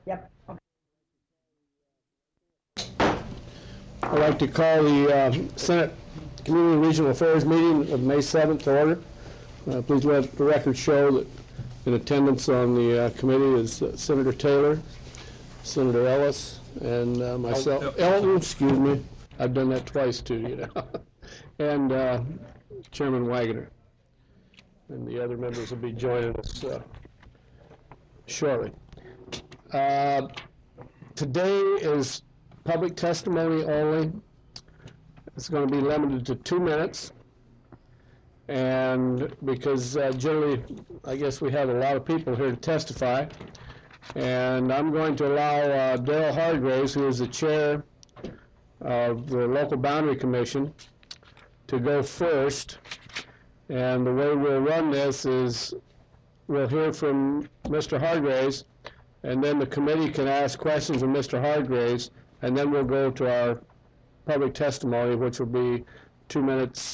Yep. Okay. I'd like to call the Senate Community and Regional Affairs meeting of May 7th to order. Please let the record show that in attendance on the committee is Senator Taylor, Senator Ellis, and myself. Elton, excuse me. I've done that twice too, you know. And Chairman Wagner. And the other members will be joining us shortly. Today is public testimony only. It's going to be limited to 2 minutes. And because generally, I guess we have a lot of people here to testify. And I'm going to allow Daryl Hargraves, who is the chair of the Local Boundary Commission, to go first. And the way we'll run this is we'll hear from Mr. Hargraves, and then the committee can ask questions of Mr. Hargraves, and then we'll go to our public testimony, which will be 2 minutes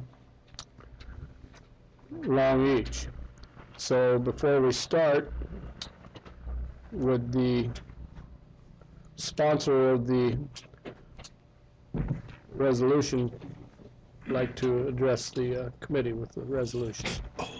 long each. So before we start, would the sponsor of the resolution like to address the committee with the resolution?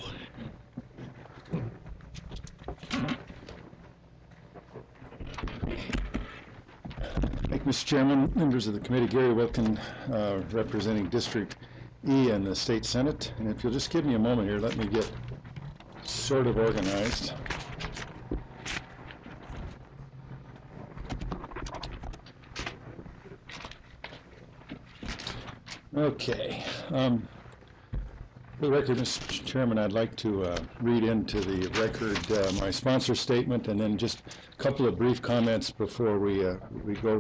Thank you, Mr. Chairman, members of the committee. Gary Wilkin, representing District E in the State Senate. And if you'll just give me a moment here, let me get sort of organized. Okay. For the record, Mr. Chairman, I'd like to read into the record my sponsor statement and then just a couple of brief comments before we go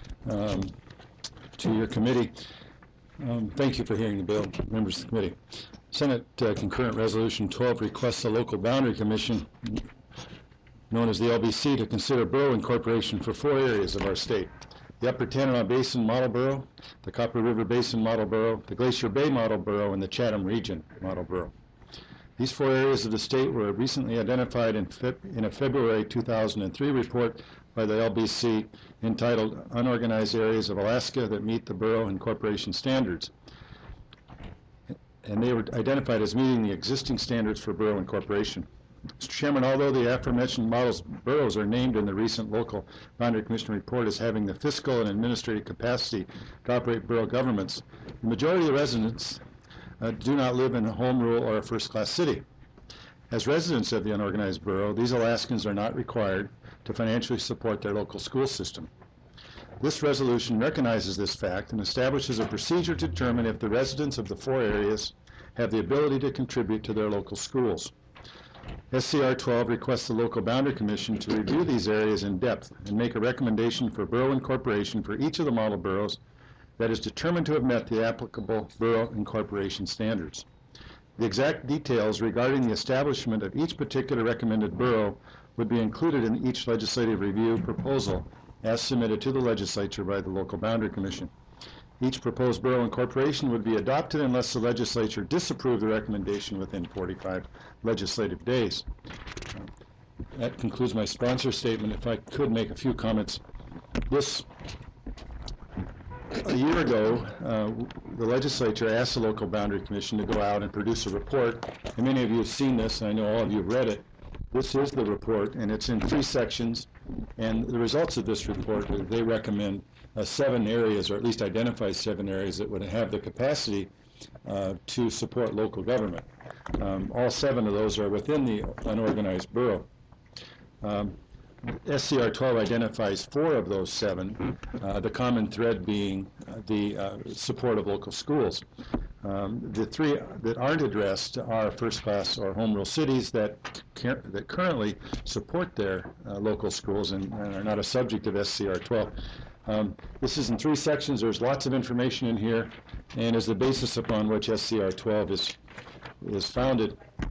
to your committee. Thank you for hearing the bill, members of the committee. Senate Concurrent Resolution 12 requests the Local Boundary Commission, known as the LBC, to consider borough incorporation for 4 areas of our state: the Upper Tanana Basin Model Borough, the Copper River Basin Model Borough, the Glacier Bay Model Borough, and the Chatham Region Model Borough. These 4 areas of the state were recently identified in a February 2003 report by the LBC entitled Unorganized Areas of Alaska That Meet the Borough Incorporation Standards. And they were identified as meeting the existing standards for borough incorporation. Mr. Chairman, although the aforementioned boroughs are named in the recent Local Boundary Commission report as having the fiscal and administrative capacity to operate borough governments, the majority of the residents do not live in a home rule or a first-class city. As residents of the unorganized borough, these Alaskans are not required to financially support their local school system. This resolution recognizes this fact and establishes a procedure to determine if the residents of the 4 areas have the ability to contribute to their local schools. SCR 12 requests the Local Boundary Commission to review these areas in depth and make a recommendation for borough incorporation for each of the model boroughs that is determined to have met the applicable borough incorporation standards. The exact details regarding the establishment of each particular recommended borough would be included in each legislative review proposal as submitted to the legislature by the Local Boundary Commission. Each proposed borough incorporation would be adopted unless the legislature disapproved the recommendation within 45 legislative days. That concludes my sponsor statement. If I could make a few comments. A year ago, the legislature asked the Local Boundary Commission to go out and produce a report, and many of you have seen this, and I know all of you have read it. This is the report, and it's in 3 sections, and the results of this report, they recommend 7 areas, or at least identify 7 areas that would have the capacity to support local government. All 7 of those are within the unorganized borough. SCR 12 identifies 4 of those 7, the common thread being the support of local schools. The 3 that aren't addressed are first-class or home rule cities that currently support their local schools and are not a subject of SCR 12. This is in 3 sections. There's lots of information in here, and is the basis upon which SCR 12 is founded.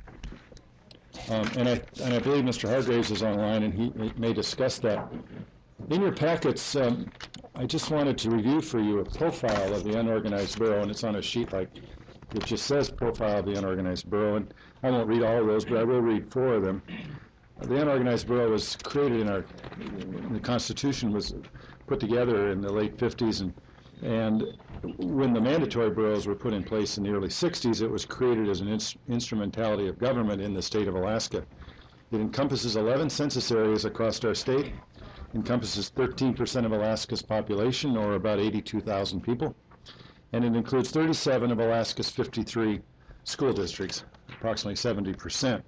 And I believe Mr. Hargraves is online, and he may discuss that. In your packets, I just wanted to review for you a profile of the unorganized borough, and it's on a sheet like it just says profile of the unorganized borough, and I won't read all of those, but I will read 4 of them. The unorganized borough was created in the Constitution was put together in the late 50s, and when the mandatory boroughs were put in place in the early 60s, it was created as an instrumentality of government in the state of Alaska. It encompasses 11 census areas across our state, encompasses 13% of Alaska's population, or about 82,000 people, and it includes 37 of Alaska's 53 school districts, approximately 70%.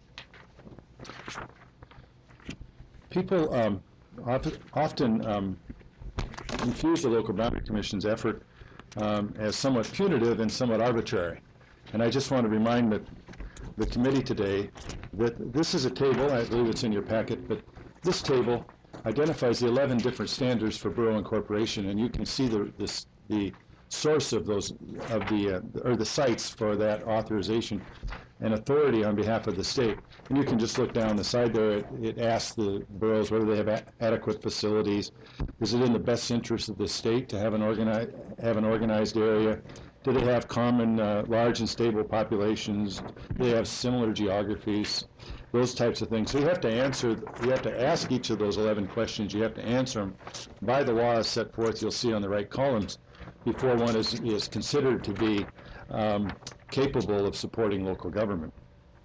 People often confuse the Local Boundary Commission's effort as somewhat punitive and somewhat arbitrary. And I just want to remind the committee today that this is a table, I believe it's in your packet, but this table identifies the 11 different standards for borough incorporation, and you can see the source of those, or the sites for that authorization and authority on behalf of the state. And you can just look down the side there. It asks the boroughs whether they have adequate facilities. Is it in the best interest of the state to have an organized area? Do they have common large and stable populations? Do they have similar geographies? Those types of things. So you have to ask each of those 11 questions. You have to answer them by the law as set forth. You'll see on the right columns before one is considered to be capable of supporting local government.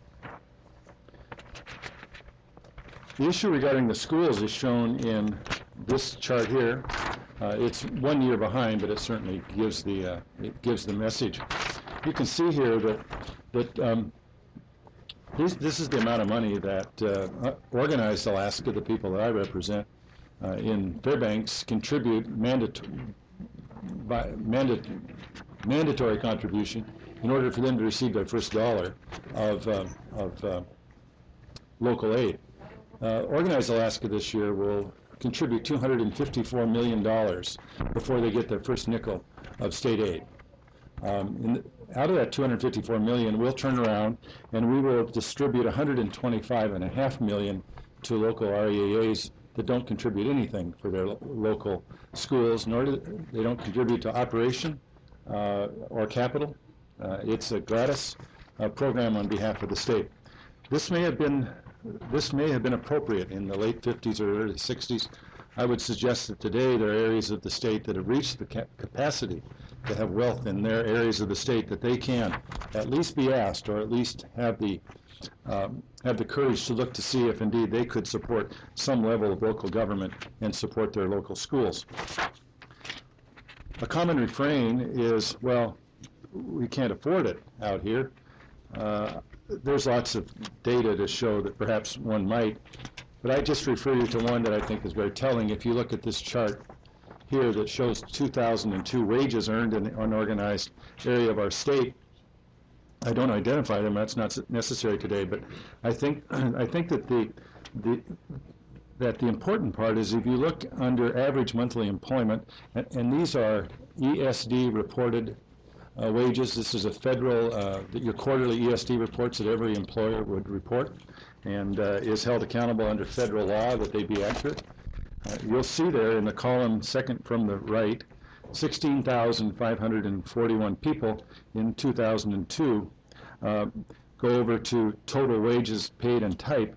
The issue regarding the schools is shown in this chart here. It's 1 year behind, but it certainly gives the message. You can see here that this is the amount of money that Organized Alaska, the people that I represent in Fairbanks, contribute mandatory contribution in order for them to receive their first dollar of local aid. Organized Alaska this year will contribute $254 million before they get their first nickel of state aid. Out of that $254 million, we'll turn around and we will distribute $125.5 million to local REAAs that don't contribute anything for their local schools, nor they don't contribute to operation or capital. It's a gratis program on behalf of the state. This may have been appropriate in the late 50s or early 60s. I would suggest that today there are areas of the state that have reached the capacity to have wealth in their areas of the state that they can at least be asked, or at least have the courage to look to see if indeed they could support some level of local government and support their local schools. A common refrain is, well, we can't afford it out here. There's lots of data to show that perhaps one might, but I just refer you to one that I think is very telling. If you look at this chart here that shows 2002 wages earned in the unorganized area of our state, I don't identify them, that's not necessary today, but I think that the important part is if you look under average monthly employment, and these are ESD reported wages. This is a federal, your quarterly ESD reports that every employer would report, and is held accountable under federal law that they be accurate. You'll see there in the column second from the right, 16,541 people in 2002 go over to total wages paid and type.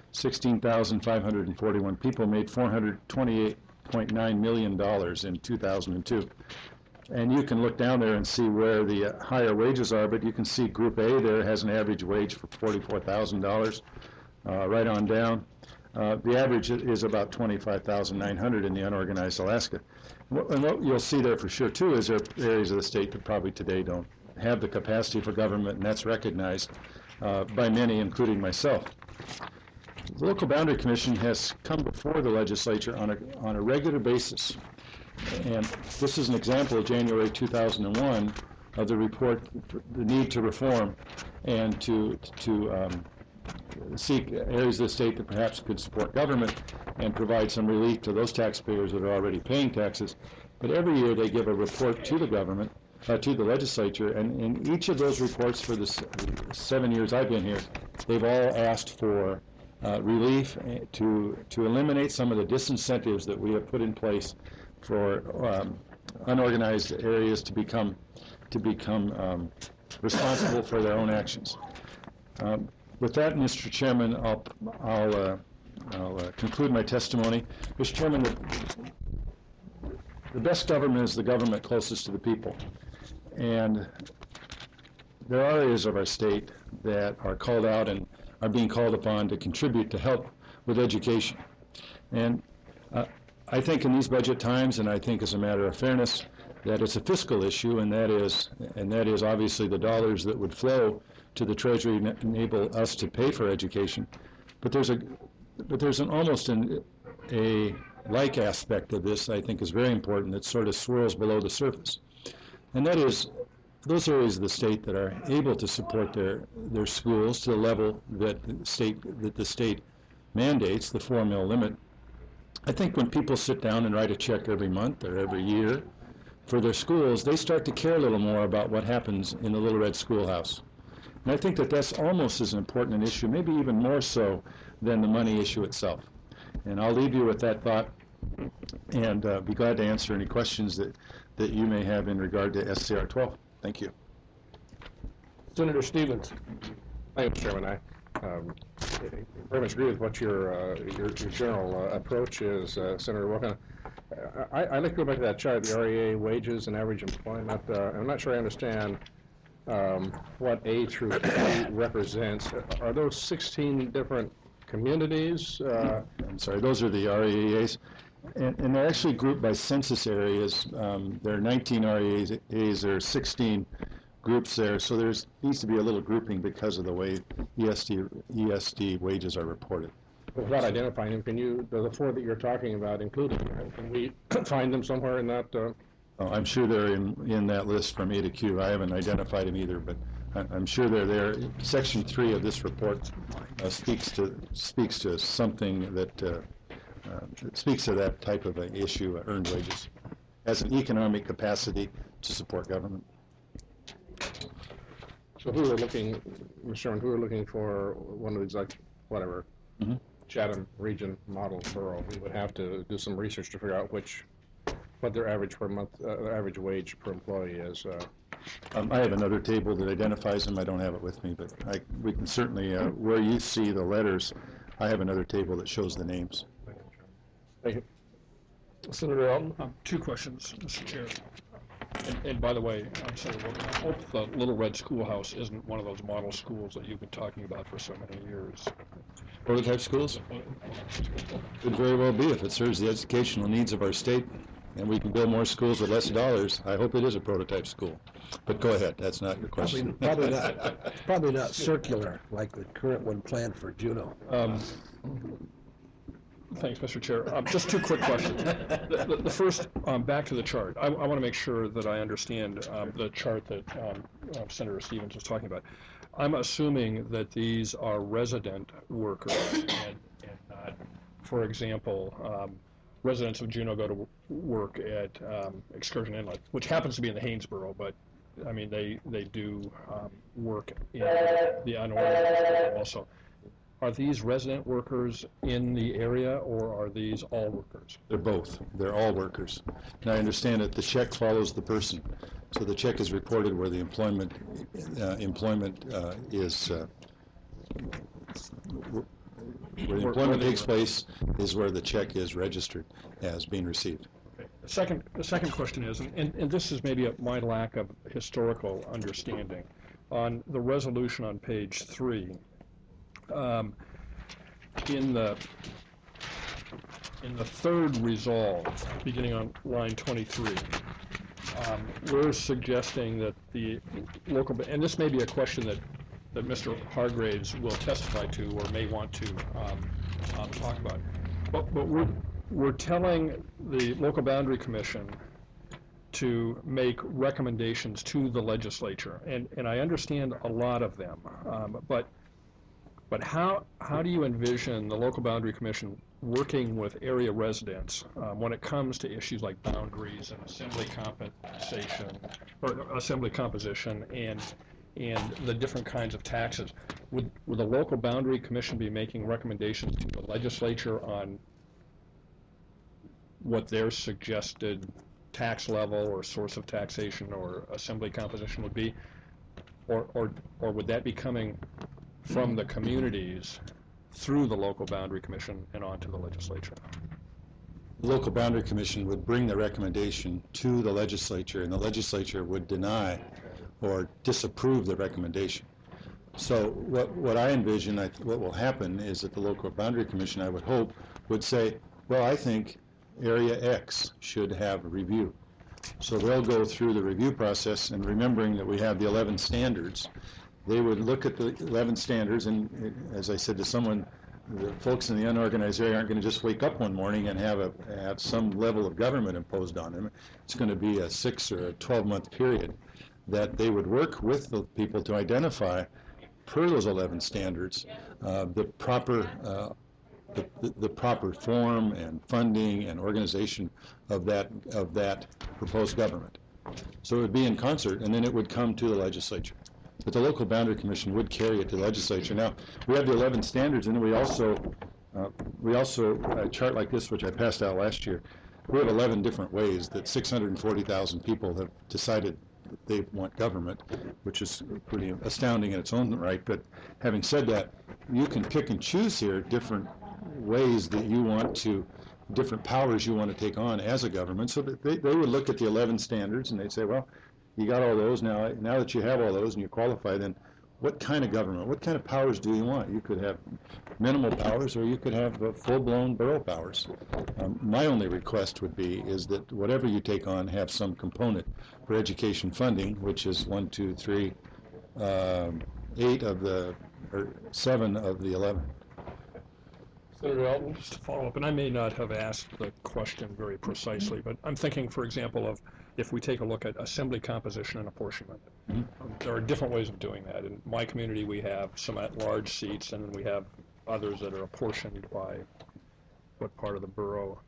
16,541 people made $428.9 million in 2002. And you can look down there and see where the higher wages are, but you can see Group A there has an average wage for $44,000, right on down. The average is about $25,900 in the unorganized Alaska. And what you'll see there for sure, too, is there are areas of the state that probably today don't have the capacity for government, and that's recognized by many, including myself. The Local Boundary Commission has come before the legislature on a regular basis. And this is an example of January 2001 of the report, the need to reform and to seek areas of the state that perhaps could support government and provide some relief to those taxpayers that are already paying taxes. But every year they give a report to the government, to the legislature, and in each of those reports for the 7 years I've been here, they've all asked for relief to eliminate some of the disincentives that we have put in place for unorganized areas to become responsible for their own actions. With that, Mr. Chairman, I'll conclude my testimony. Mr. Chairman, the best government is the government closest to the people. And there are areas of our state that are called out and are being called upon to contribute to help with education. And I think in these budget times, and I think as a matter of fairness, that it's a fiscal issue, and that is obviously the dollars that would flow to the Treasury enable us to pay for education. But there's an almost a like aspect of this I think is very important that sort of swirls below the surface, and that is those areas of the state that are able to support their schools to the level that the state mandates, the 4 mil limit. I think when people sit down and write a check every month or every year for their schools, they start to care a little more about what happens in the Little Red Schoolhouse. And I think that that's almost as important an issue, maybe even more so than the money issue itself. And I'll leave you with that thought and be glad to answer any questions that you may have in regard to SCR 12. Thank you. Senator Stevens. Thank you, Mr. Chairman. I very much agree with what your general approach is, Senator Wilken. I'd like to go back to that chart, the REA wages and average employment. I'm not sure I understand what A through E represents. Are those 16 different communities? I'm sorry, those are the REAs. And they're actually grouped by census areas. There are 19 REAs, there are 16 groups there, so there needs to be a little grouping because of the way ESD wages are reported. Without identifying them, can you, the 4 that you're talking about, including, can we find them somewhere in that? Oh, I'm sure they're in that list from A to Q. I haven't identified them either, but I'm sure they're there. Section 3 of this report speaks to something that speaks to that type of an issue, earned wages, as an economic capacity to support government. So who are looking, Mr. Chairman, who are looking for one of these, like, whatever, Chatham Region Model Borough? We would have to do some research to figure out what their average per month, average wage per employee is. I have another table that identifies them. I don't have it with me, but we can certainly, where you see the letters, I have another table that shows the names. Thank you. Senator Elton. 2 questions, Mr. Chair. And by the way, Senator Wilken, I hope the Little Red Schoolhouse isn't one of those model schools that you've been talking about for so many years. Prototype schools? Could very well be if it serves the educational needs of our state and we can build more schools with less dollars. I hope it is a prototype school. But go ahead, that's not your question. Probably not circular like the current one planned for Juneau. Thanks, Mr. Chair. Just 2 quick questions. The first, back to the chart. I want to make sure that I understand the chart that Senator Stevens was talking about. I'm assuming that these are resident workers and not, for example, residents of Juneau go to work at Excursion Inlet, which happens to be in the Haynesboro, but I mean, they do work in the unorganized also. Are these resident workers in the area, or are these all workers? They're both. They're all workers. And I understand that the check follows the person. So the check is reported where the employment takes place is where the check is registered as being received. Okay. The second question is, and this is maybe my lack of historical understanding, on the resolution on page 3, in the third resolve, beginning on line 23, we're suggesting that the local, and this may be a question that Mr. Hargraves will testify to or may want to talk about, but we're telling the Local Boundary Commission to make recommendations to the legislature, and I understand a lot of them, but how do you envision the Local Boundary Commission working with area residents when it comes to issues like boundaries and assembly compensation, or assembly composition, and the different kinds of taxes? Would the Local Boundary Commission be making recommendations to the legislature on what their suggested tax level or source of taxation or assembly composition would be, or would that be coming from the communities through the local boundary commission and on to the legislature. The local boundary commission would bring the recommendation to the legislature, and the legislature would deny or disapprove the recommendation. So what I envision, what will happen is that the local boundary commission, I would hope, would say, well, I think area X should have a review. So they'll go through the review process, and remembering that we have the 11 standards, they would look at the 11 standards, and as I said to someone, the folks in the unorganized area aren't going to just wake up one morning and have some level of government imposed on them. It's going to be a 6 or a 12-month period that they would work with the people to identify, per those 11 standards, the proper form and funding and organization of that proposed government. So it would be in concert, and then it would come to the legislature. But the local boundary commission would carry it to the legislature. Now, we have the 11 standards, and then we also a chart like this, which I passed out last year. We have 11 different ways that 640,000 people have decided that they want government, which is pretty astounding in its own right. But having said that, you can pick and choose here different ways that you want to, different powers you want to take on as a government. So that they would look at the 11 standards and they'd say, well, you got all those, now that you have all those and you qualify, then what kind of government, what kind of powers do you want? You could have minimal powers, or you could have full-blown borough powers. My only request would be is that whatever you take on have some component for education funding, which is 1, 2, 3, 8 of the, or 7 of the 11. Senator Elton, just to follow up, and I may not have asked the question very precisely, but I'm thinking, for example, of if we take a look at assembly composition and apportionment. There are different ways of doing that. In my community, we have some at-large seats, and then we have others that are apportioned by what part of the borough.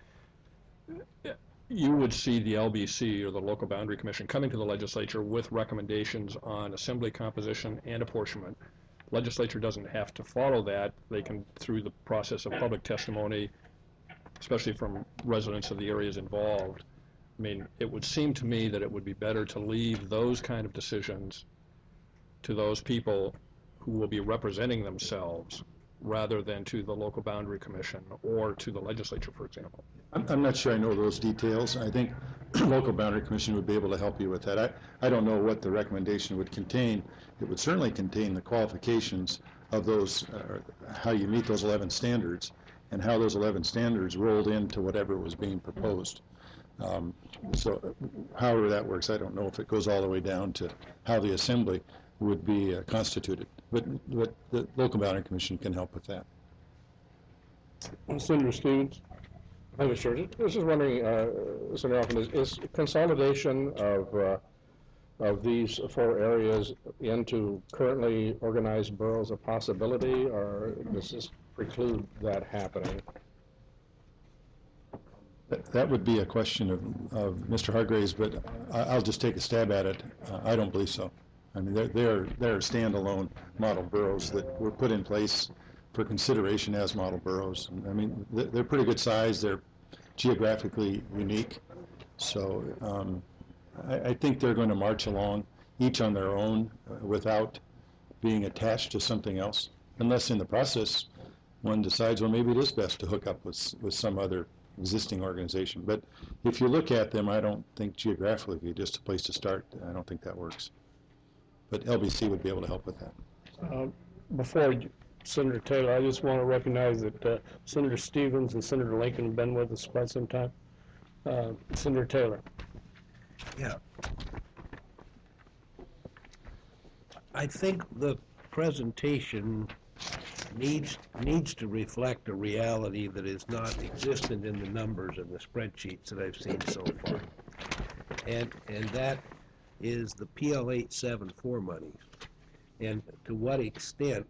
You would see the LBC, or the Local Boundary Commission, coming to the legislature with recommendations on assembly composition and apportionment. Legislature doesn't have to follow that. They can, through the process of public testimony, especially from residents of the areas involved. I mean, it would seem to me that it would be better to leave those kind of decisions to those people who will be representing themselves rather than to the local boundary commission or to the legislature, for example. I'm not sure I know those details. I think local boundary commission would be able to help you with that. I don't know what the recommendation would contain. It would certainly contain the qualifications of those, how you meet those 11 standards, and how those 11 standards rolled into whatever was being proposed. So however that works, I don't know if it goes all the way down to how the assembly would be constituted. But the local boundary commission can help with that. Senator Stevens. Thank you, sir. I was just wondering, Senator Elton, is consolidation of these 4 areas into currently organized boroughs a possibility, or does this preclude that happening? That would be a question of Mr. Hargraves, but I'll just take a stab at it. I don't believe so. I mean, they're standalone model boroughs that were put in place for consideration as model boroughs. I mean, they're pretty good size. They're geographically unique. So I think they're going to march along, each on their own, without being attached to something else, unless in the process one decides, well, maybe it is best to hook up with some other existing organization. But if you look at them, I don't think geographically, just a place to start, I don't think that works. But LBC would be able to help with that. Before Senator Taylor, I just want to recognize that Senator Stevens and Senator Lincoln have been with us quite some time. Senator Taylor. Yeah. I think the presentation needs to reflect a reality that is not existent in the numbers in the spreadsheets that I've seen so far. And that is the PL 874 monies. And to what extent,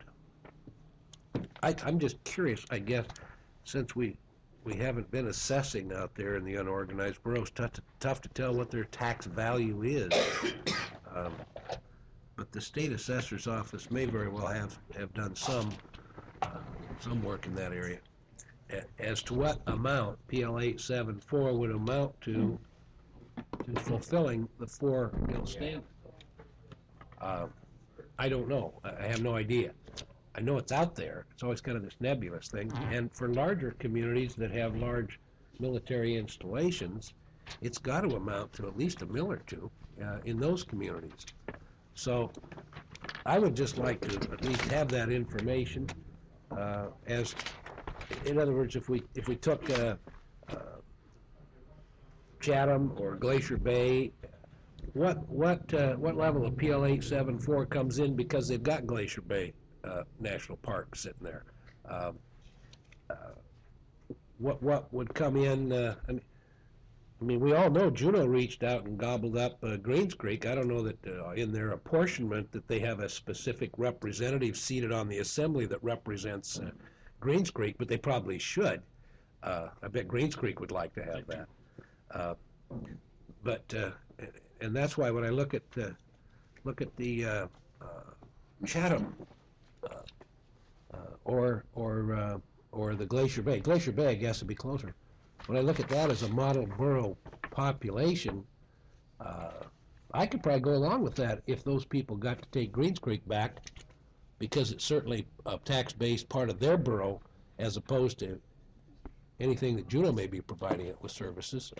I'm just curious, I guess, since we haven't been assessing out there in the unorganized boroughs, tough to tell what their tax value is. But the state assessor's office may very well have done some work in that area. As to what amount PL 874 would amount to fulfilling the 4 bill standards. I don't know. I have no idea. I know it's out there. It's always kind of this nebulous thing. And for larger communities that have large military installations, it's got to amount to at least $1 million or $2 million in those communities. So I would just like to at least have that information as, in other words, if we took Chatham or Glacier Bay, what level of PL 874 comes in because they've got Glacier Bay National Park sitting there? What would come in? I mean, we all know Juneau reached out and gobbled up Greens Creek. I don't know that in their apportionment that they have a specific representative seated on the assembly that represents Greens Creek, but they probably should. I bet Greens Creek would like to have that. And that's why when I look at the Chatham or the Glacier Bay. Glacier Bay, I guess, would be closer. When I look at that as a model borough population, I could probably go along with that if those people got to take Greens Creek back, because it's certainly a tax-based part of their borough as opposed to anything that Juneau may be providing it with services.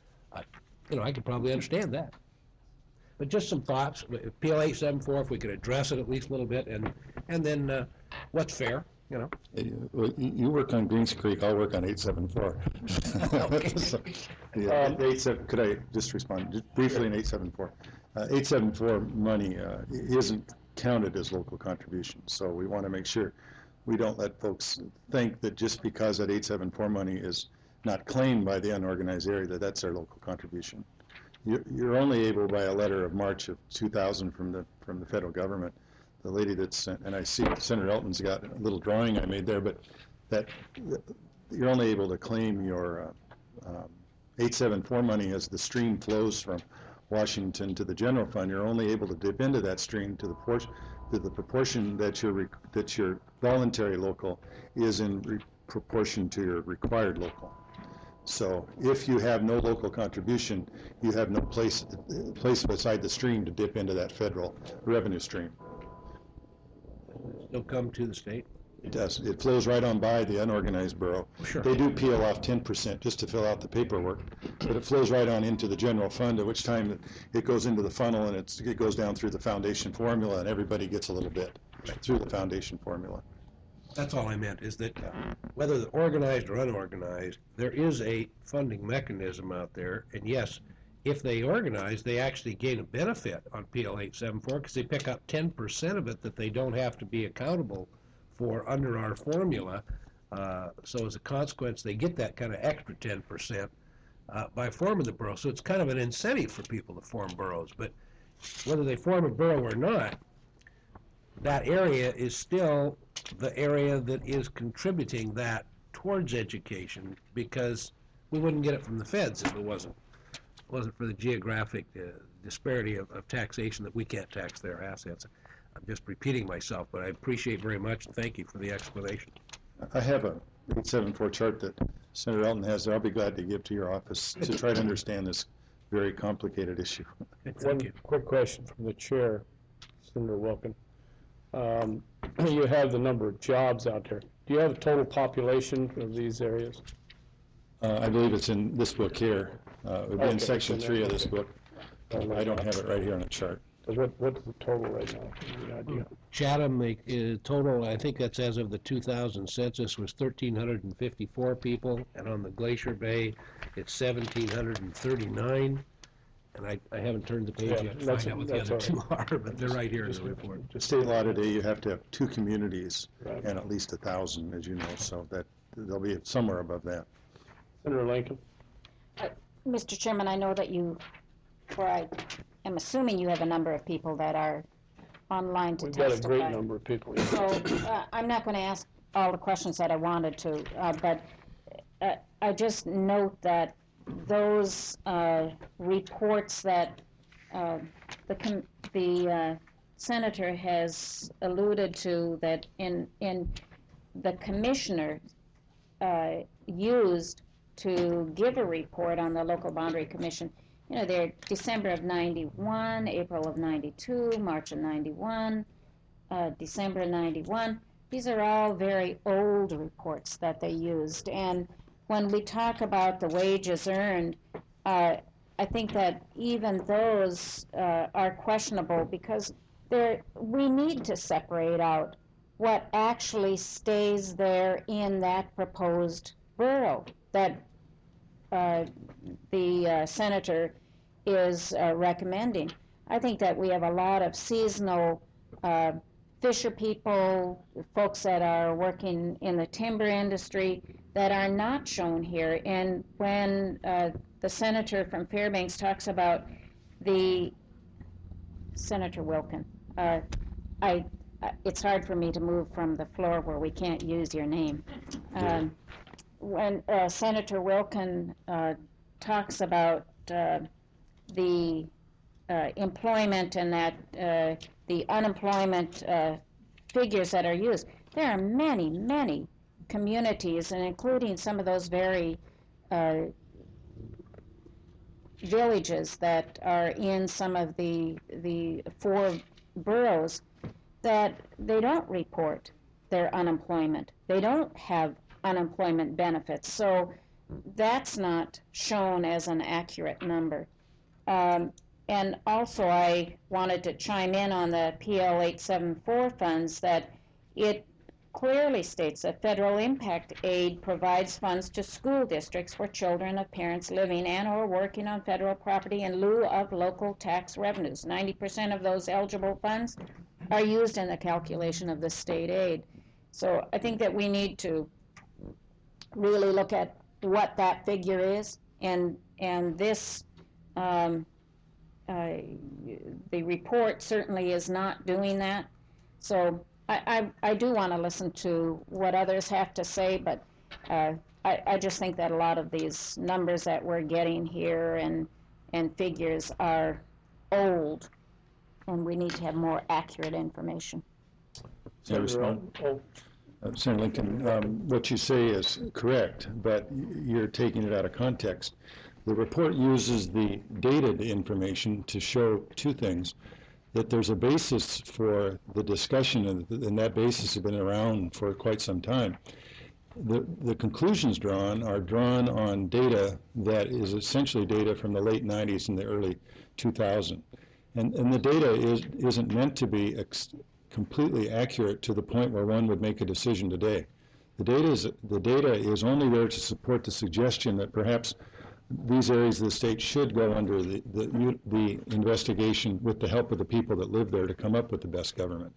I could probably understand that. But just some thoughts. PL 874, if we could address it at least a little bit, and then what's fair, Well, you work on Greens Creek, I'll work on 874. Okay. So, could I just respond just briefly in 874? 874 money isn't counted as local contribution, so we want to make sure we don't let folks think that just because that 874 money is not claimed by the unorganized area that that's their local contribution. You're only able, by a letter of March of 2000 from the federal government, the lady that's, and I see Senator Elton's got a little drawing I made there, but that you're only able to claim your 874 money as the stream flows from Washington to the general fund. You're only able to dip into that stream to the proportion that your voluntary local is in proportion to your required local. So if you have no local contribution, you have no place beside the stream to dip into that federal revenue stream. They'll come to the state. It does. It flows right on by the unorganized borough. Sure. They do peel off 10% just to fill out the paperwork, but it flows right on into the general fund, at which time it goes into the funnel and it goes down through the foundation formula, and everybody gets a little bit through the foundation formula. That's all I meant, is that whether they're organized or unorganized, there is a funding mechanism out there, and yes, if they organize, they actually gain a benefit on PL 874 because they pick up 10% of it that they don't have to be accountable for under our formula. So as a consequence, they get that kind of extra 10% by forming the borough. So it's kind of an incentive for people to form boroughs. But whether they form a borough or not, that area is still the area that is contributing that towards education, because we wouldn't get it from the feds if it wasn't for the geographic disparity of taxation that we can't tax their assets. I'm just repeating myself, but I appreciate very much and thank you for the explanation. I have a 874 chart that Senator Elton has there. I'll be glad to give to your office to try to understand this very complicated issue. Thank you. Quick question from the chair, Senator Wilkin. You have the number of jobs out there. Do you have a total population of these areas? I believe it's in this book here. It would be in Okay, section so 3 of that- this book. I don't have it right here on the chart. What's the total right now? Any idea? Chatham, total, I think that's as of the 2000 census, was 1,354 people, and on the Glacier Bay, it's 1,739. And I haven't turned the page Yeah, yet to that's- find out what the that's other two all are, but they're right here in the report. State law today, you have to have 2 communities Right. and at least 1,000, as you know, so that they'll be somewhere above that. Senator Lincoln? Mr. Chairman, I know that I am assuming you have a number of people that are online to We've got testify. a great number of people. So I'm not going to ask all the questions that I wanted to, but I just note that those reports that the senator has alluded to, that in the commissioner used to give a report on the local boundary commission, they're December of 91, April of 92, March of 91, December 91. These are all very old reports that they used. And when we talk about the wages earned, I think that even those are questionable because we need to separate out what actually stays there in that proposed borough that the senator is recommending. I think that we have a lot of seasonal fisher people, folks that are working in the timber industry that are not shown here. And when the senator from Fairbanks talks about Senator Wilkin, it's hard for me to move from the floor where we can't use your name. When Senator Wilkin talks about the employment and that the unemployment figures that are used, there are many, many communities, and including some of those very villages that are in some of the 4 boroughs, that they don't report their unemployment. They don't have unemployment benefits. So that's not shown as an accurate number. And also I wanted to chime in on the PL 874 funds that it clearly states that federal impact aid provides funds to school districts for children of parents living and or working on federal property in lieu of local tax revenues. 90% of those eligible funds are used in the calculation of the state aid. So I think that we need to really look at what that figure is, and this the report certainly is not doing that. So I do want to listen to what others have to say, but I just think that a lot of these numbers that we're getting here and figures are old, and we need to have more accurate information. Senator Lincoln, what you say is correct, but you're taking it out of context. The report uses the dated information to show 2 things: that there's a basis for the discussion, and that basis has been around for quite some time. The conclusions drawn are drawn on data that is essentially data from the late 90s and the early 2000s. And the data isn't meant to be completely accurate to the point where one would make a decision today. The data is only there to support the suggestion that perhaps these areas of the state should go under the investigation with the help of the people that live there to come up with the best government.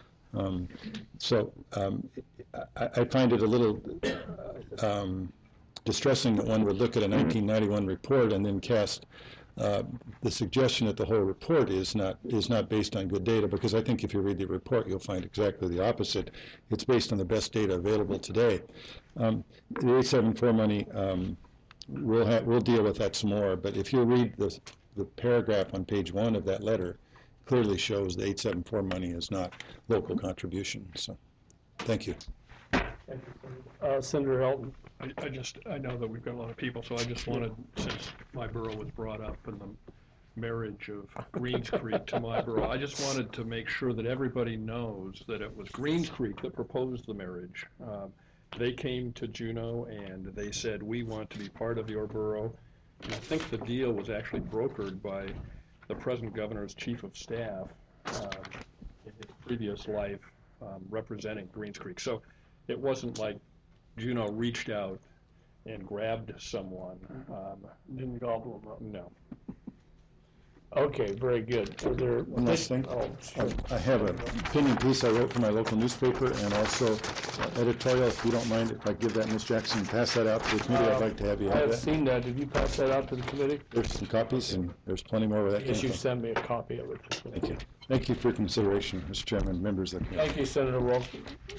I find it a little distressing that one would look at a 1991 report and then cast the suggestion that the whole report is not based on good data, because I think if you read the report, you'll find exactly the opposite. It's based on the best data available today. The 874 money, we'll deal with that some more, but if you read the paragraph on page 1 of that letter, clearly shows the 874 money is not local contribution. So, thank you. Senator Elton. I know that we've got a lot of people, so I just wanted, since my borough was brought up in the marriage of Greens Creek to my borough, I just wanted to make sure that everybody knows that it was Greens Creek that proposed the marriage. They came to Juneau and they said, we want to be part of your borough. And I think the deal was actually brokered by the present governor's chief of staff in his previous life representing Greens Creek. So it wasn't like Juneau reached out and grabbed someone. Didn't gobble them up. No. Okay, very good. Are there One last thing. Oh, sure. I have an opinion piece I wrote for my local newspaper, and also editorial, if you don't mind, if I give that, Ms. Jackson, and pass that out to the committee. I'd like to have you I have have that. seen that. Did you pass that out to the committee? There's some copies, and there's plenty more where that Yes, came you from. send me a copy of it. Thank you. Thank you for your consideration, Mr. Chairman, members of the committee. Thank you, Senator Wilkin.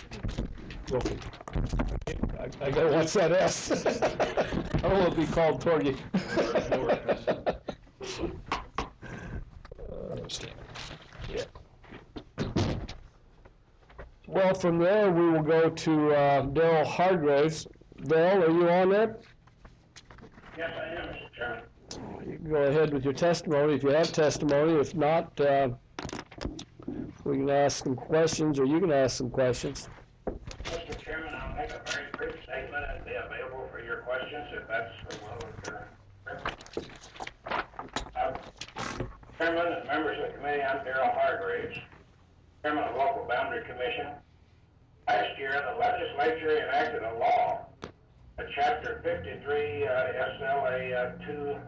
I gotta watch that S. I don't want to be called Torgy. Yeah. Well, from there, we will go to Daryl Hargraves. Daryl, are you on there? Yes, I am, Mr. Chairman. You can go ahead with your testimony if you have testimony. If not, We can ask some questions, or you can ask some questions. Mr. Chairman, I'll make a very brief statement and be available for your questions if that's the will of your Chairman and members of the committee, I'm Darrell Hargraves, Chairman of the Local Boundary Commission. Last year, the legislature enacted a law, Chapter 53 SLA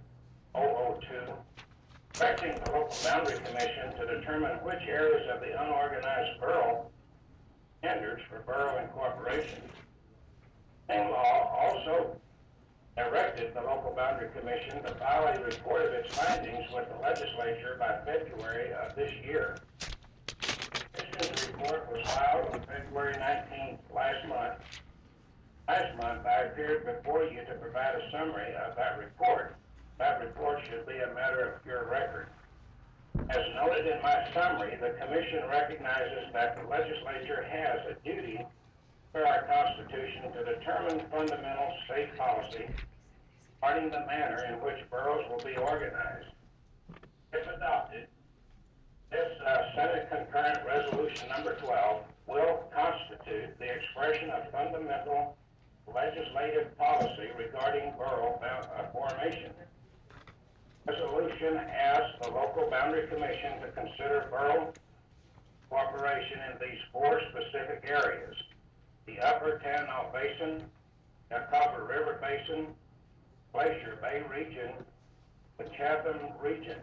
2002, directing the Local Boundary Commission to determine which areas of the unorganized borough standards for borough incorporation. The same law also directed the Local Boundary Commission to file a report of its findings with the legislature by February of this year. The Commission's report was filed on February 19th last month. Last month, I appeared before you to provide a summary of that report. That report should be a matter of pure record. As noted in my summary, the Commission recognizes that the legislature has a duty per our Constitution to determine fundamental state policy regarding the manner in which boroughs will be organized. If adopted, this Senate Concurrent Resolution number 12 will constitute the expression of fundamental legislative policy regarding borough formation. Resolution asks the Local Boundary Commission to consider borough cooperation in these four specific areas: the Upper Tanana Basin, the Copper River Basin, Glacier Bay region, the Chatham region.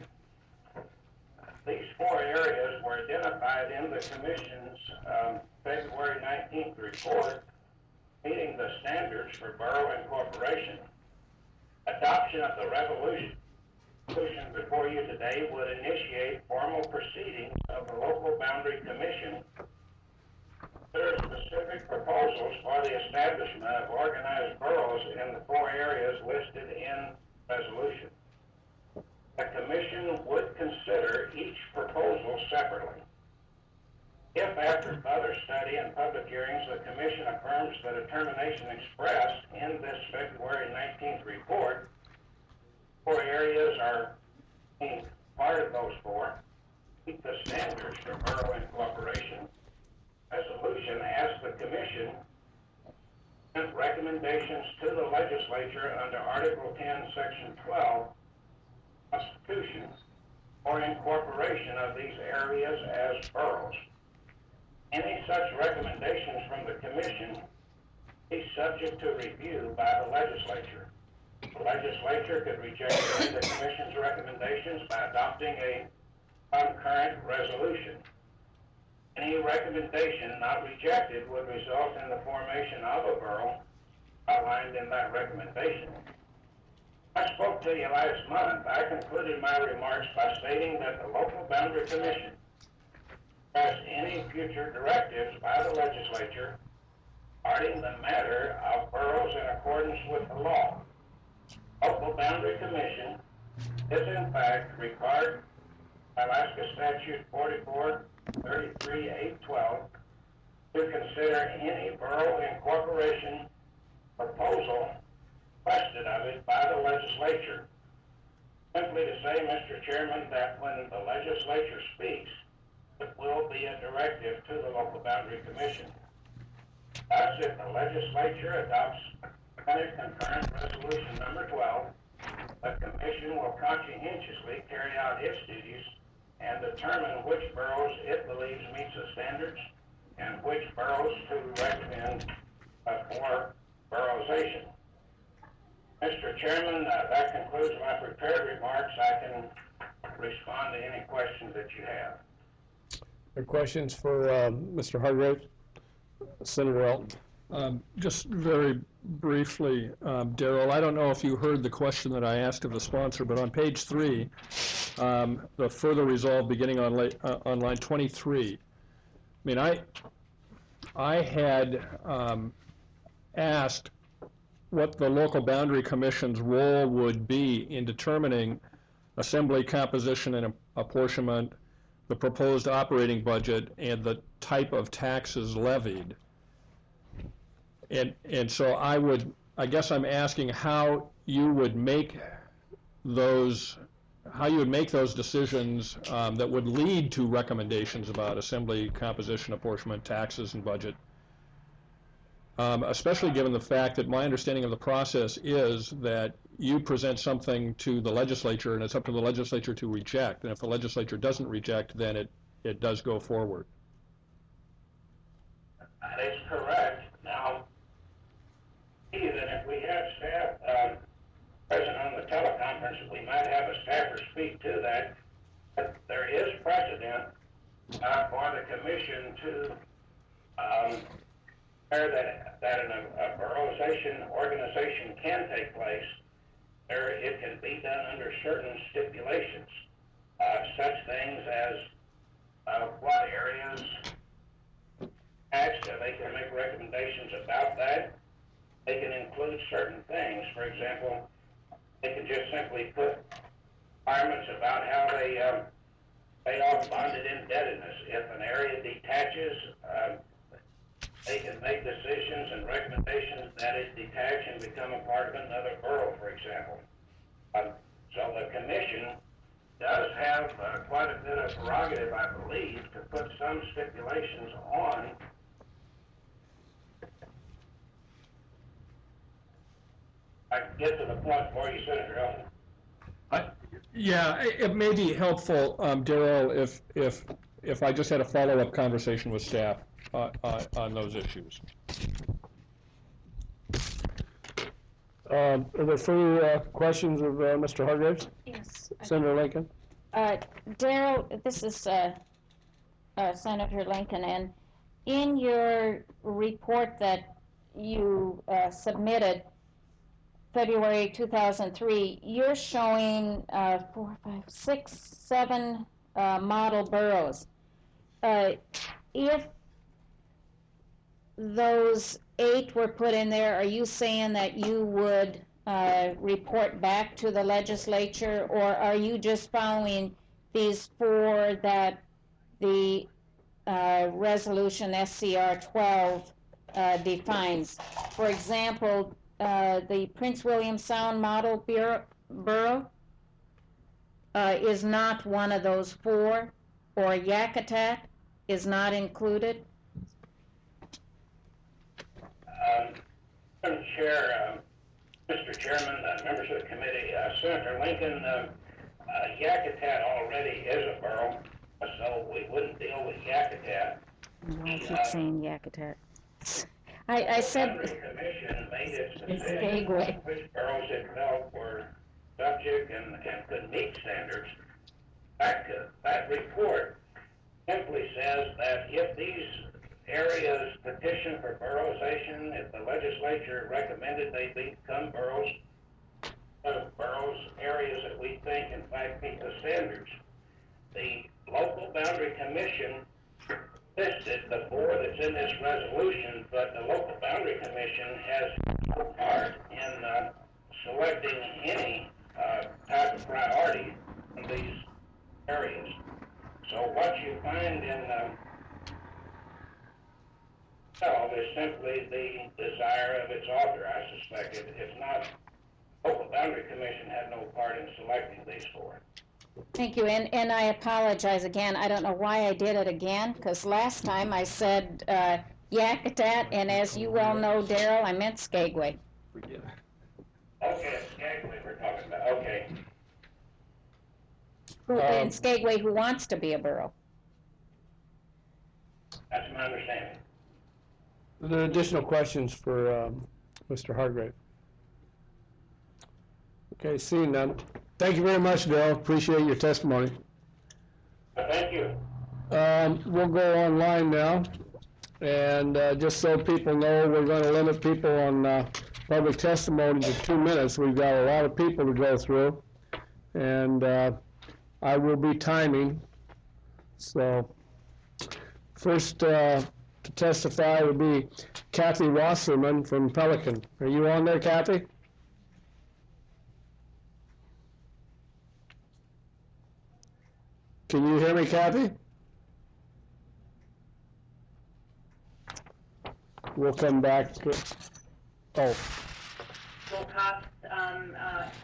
These four areas were identified in the Commission's February 19th report, meeting the standards for borough incorporation. Adoption of the resolution before you today would initiate formal proceedings of the Local Boundary Commission. There are specific proposals for the establishment of organized boroughs in the four areas listed in resolution. The Commission would consider each proposal separately. If after further study and public hearings the Commission affirms the determination expressed in this February 19th report, four areas are part of those four, meet the standards for borough incorporation. Resolution asks the Commission to send recommendations to the legislature under Article 10, Section 12 Constitution for incorporation of these areas as boroughs. Any such recommendations from the Commission is subject to review by the legislature. The legislature could reject any of the Commission's recommendations by adopting a concurrent resolution. Any recommendation not rejected would result in the formation of a borough outlined in that recommendation. I spoke to you last month. I concluded my remarks by stating that the Local Boundary Commission has any future directives by the legislature regarding the matter of boroughs in accordance with the law. Local Boundary Commission is in fact required by Alaska Statute 4433-812 to consider any borough incorporation proposal requested of it by the legislature. Simply to say, Mr. Chairman, that when the legislature speaks, it will be a directive to the Local Boundary Commission. Thus, if the legislature adopts Senate Concurrent Resolution number 12, the Commission will conscientiously carry out its duties and determine which boroughs it believes meets the standards and which boroughs to recommend for boroughization. Mr. Chairman, that concludes my prepared remarks. I can respond to any questions that you have. Any questions for Mr. Hargraves? Senator Elton. Just very briefly, Darrell, I don't know if you heard the question that I asked of the sponsor, but on page 3, the further resolve beginning on line 23, I mean, I had asked what the Local Boundary Commission's role would be in determining assembly composition and apportionment, the proposed operating budget, and the type of taxes levied. And so I guess I'm asking how you would make those how you would make those decisions that would lead to recommendations about assembly, composition, apportionment, taxes, and budget. Especially given the fact that my understanding of the process is that you present something to the legislature and it's up to the legislature to reject. And if the legislature doesn't reject, then it does go forward. That is correct. Now, even if we have staff present on the teleconference, we might have a staffer speak to that. But there is precedent for the commission to that a boroughization organization can take place. It can be done under certain stipulations, such things as what areas taxed, they can make recommendations about that. They can include certain things. For example, they can just simply put requirements about how they pay off bonded indebtedness. If an area detaches, they can make decisions and recommendations that it detach and become a part of another borough, for example. So the commission does have quite a bit of prerogative, I believe, to put some stipulations on. I can get to the point for you, Senator Elton. Yeah, it may be helpful, Darrell, if I just had a follow-up conversation with staff on those issues. Are there further questions of Mr. Hargraves? Yes. Senator Lincoln? Darrell, this is Senator Lincoln, and in your report that you submitted February 2003, you're showing 4, 5, 6, 7 model boroughs. If those 8 were put in there, are you saying that you would report back to the legislature, or are you just following these 4 that the resolution SCR 12 defines? For example, the Prince William Sound Model Borough is not one of those 4, or Yakutat is not included? Madam Chair, Mr. Chairman, members of the committee, Senator Lincoln, Yakutat already is a borough, so we wouldn't deal with Yakutat. I keep saying Yakutat. I said The commission made its it's decision Skagway. on which boroughs it felt were subject and could meet standards. That report simply says that if these areas petition for boroughization, if the legislature recommended they become boroughs, areas that we think in fact meet the standards, the local boundary commission listed the 4 that's in this resolution, but the local boundary commission has no part in selecting any type of priority in these areas. So what you find in 12 is simply the desire of its author, I suspect. It's not, local boundary commission had no part in selecting these 4. Thank you, and I apologize again. I don't know why I did it again, because last time I said Yakutat, and as you well know, Darrell, I meant Skagway. Okay, it's Skagway we're talking about. Okay. In Skagway, who wants to be a borough. That's my understanding. Are there additional questions for Mr. Hargrave? Okay, seeing none. Thank you very much, Darrell. Appreciate your testimony. Thank you. We'll go online now, and just so people know, we're going to limit people on public testimony to 2 minutes. We've got a lot of people to go through, and I will be timing. So first to testify would be Kathy Wasserman from Pelican. Are you on there, Kathy? Can you hear me, Kathy? We'll come back to, Will cost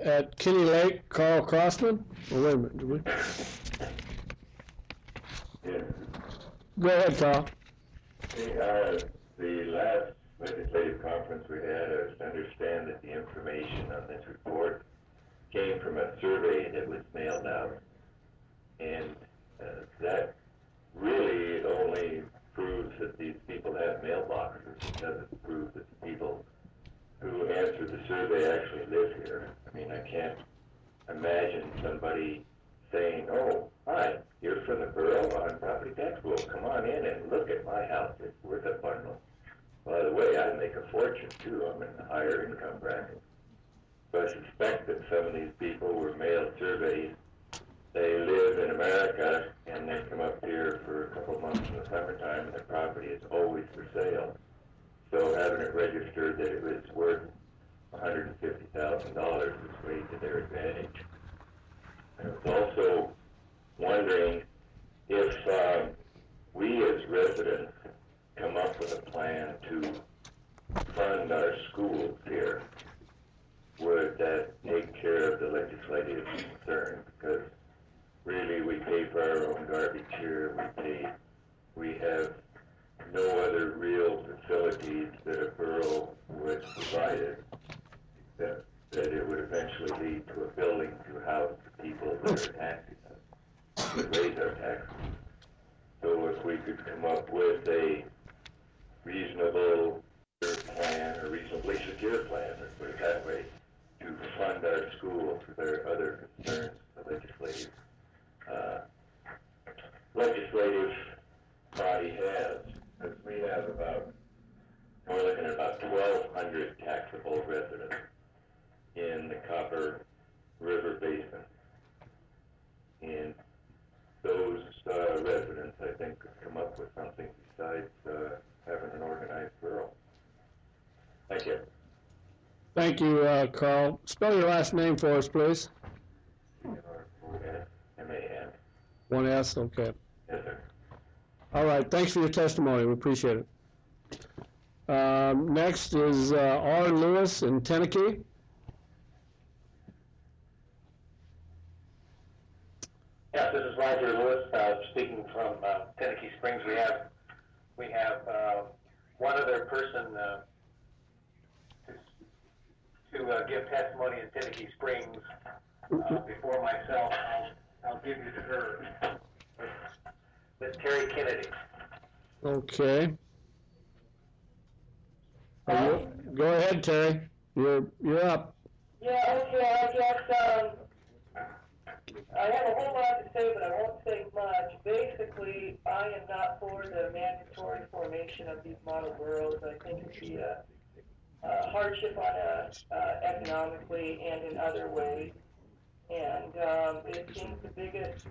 At Kinney Lake, Carl Crossman. Oh, wait a minute, did we? Yes. Go ahead, Carl. The last legislative conference we had, I understand that the information on this report came from a survey that was mailed out. And that really only proves that these people have mailboxes. It doesn't prove that the people who answered the survey actually live here. I mean, I can't imagine somebody saying, oh, hi, you're from the borough on property tax. Well, come on in and look at my house. It's worth a bundle. By the way, I make a fortune, too. I'm in a higher income bracket. So I suspect that some of these people were mailed surveys. They live in America, and they come up here for a couple of months in the summertime, and their property is always for sale. So having it registered that it was worth $150,000 was way to their advantage. I was also wondering if we as residents come up with a plan to fund our schools here, would that take care of the legislative concern? Because really we pay for our own garbage here, we have no other real facilities that a borough would provide it, except that it would eventually lead to a building to house the people that are taxing us, that raise our taxes. So if we could come up with a reasonable plan, a reasonably secure plan, let's put it that way, to fund our schools for their other concerns the legislative body has, because we have we're looking at about 1,200 taxable residents in the Copper River Basin. And those residents, I think, could come up with something besides having an organized borough. Thank you. Thank you, Carl. Spell your last name for us, please. M-A-N. One S, okay. Yes, sir. All right, thanks for your testimony. We appreciate it. Next is R. Lewis in Tenakee. Yes, this is Roger Lewis speaking from Tenakee Springs. We have one other person to give testimony in Tenakee Springs before myself. I'll give you to her. Miss Terry Kennedy. Okay. Go ahead, Terry. You're up. Yeah, okay, I guess, I have a whole lot to say, but I won't say much. Basically, I am not for the mandatory formation of these model boroughs. I think it'd be a hardship on us economically and in other ways. And it seems the biggest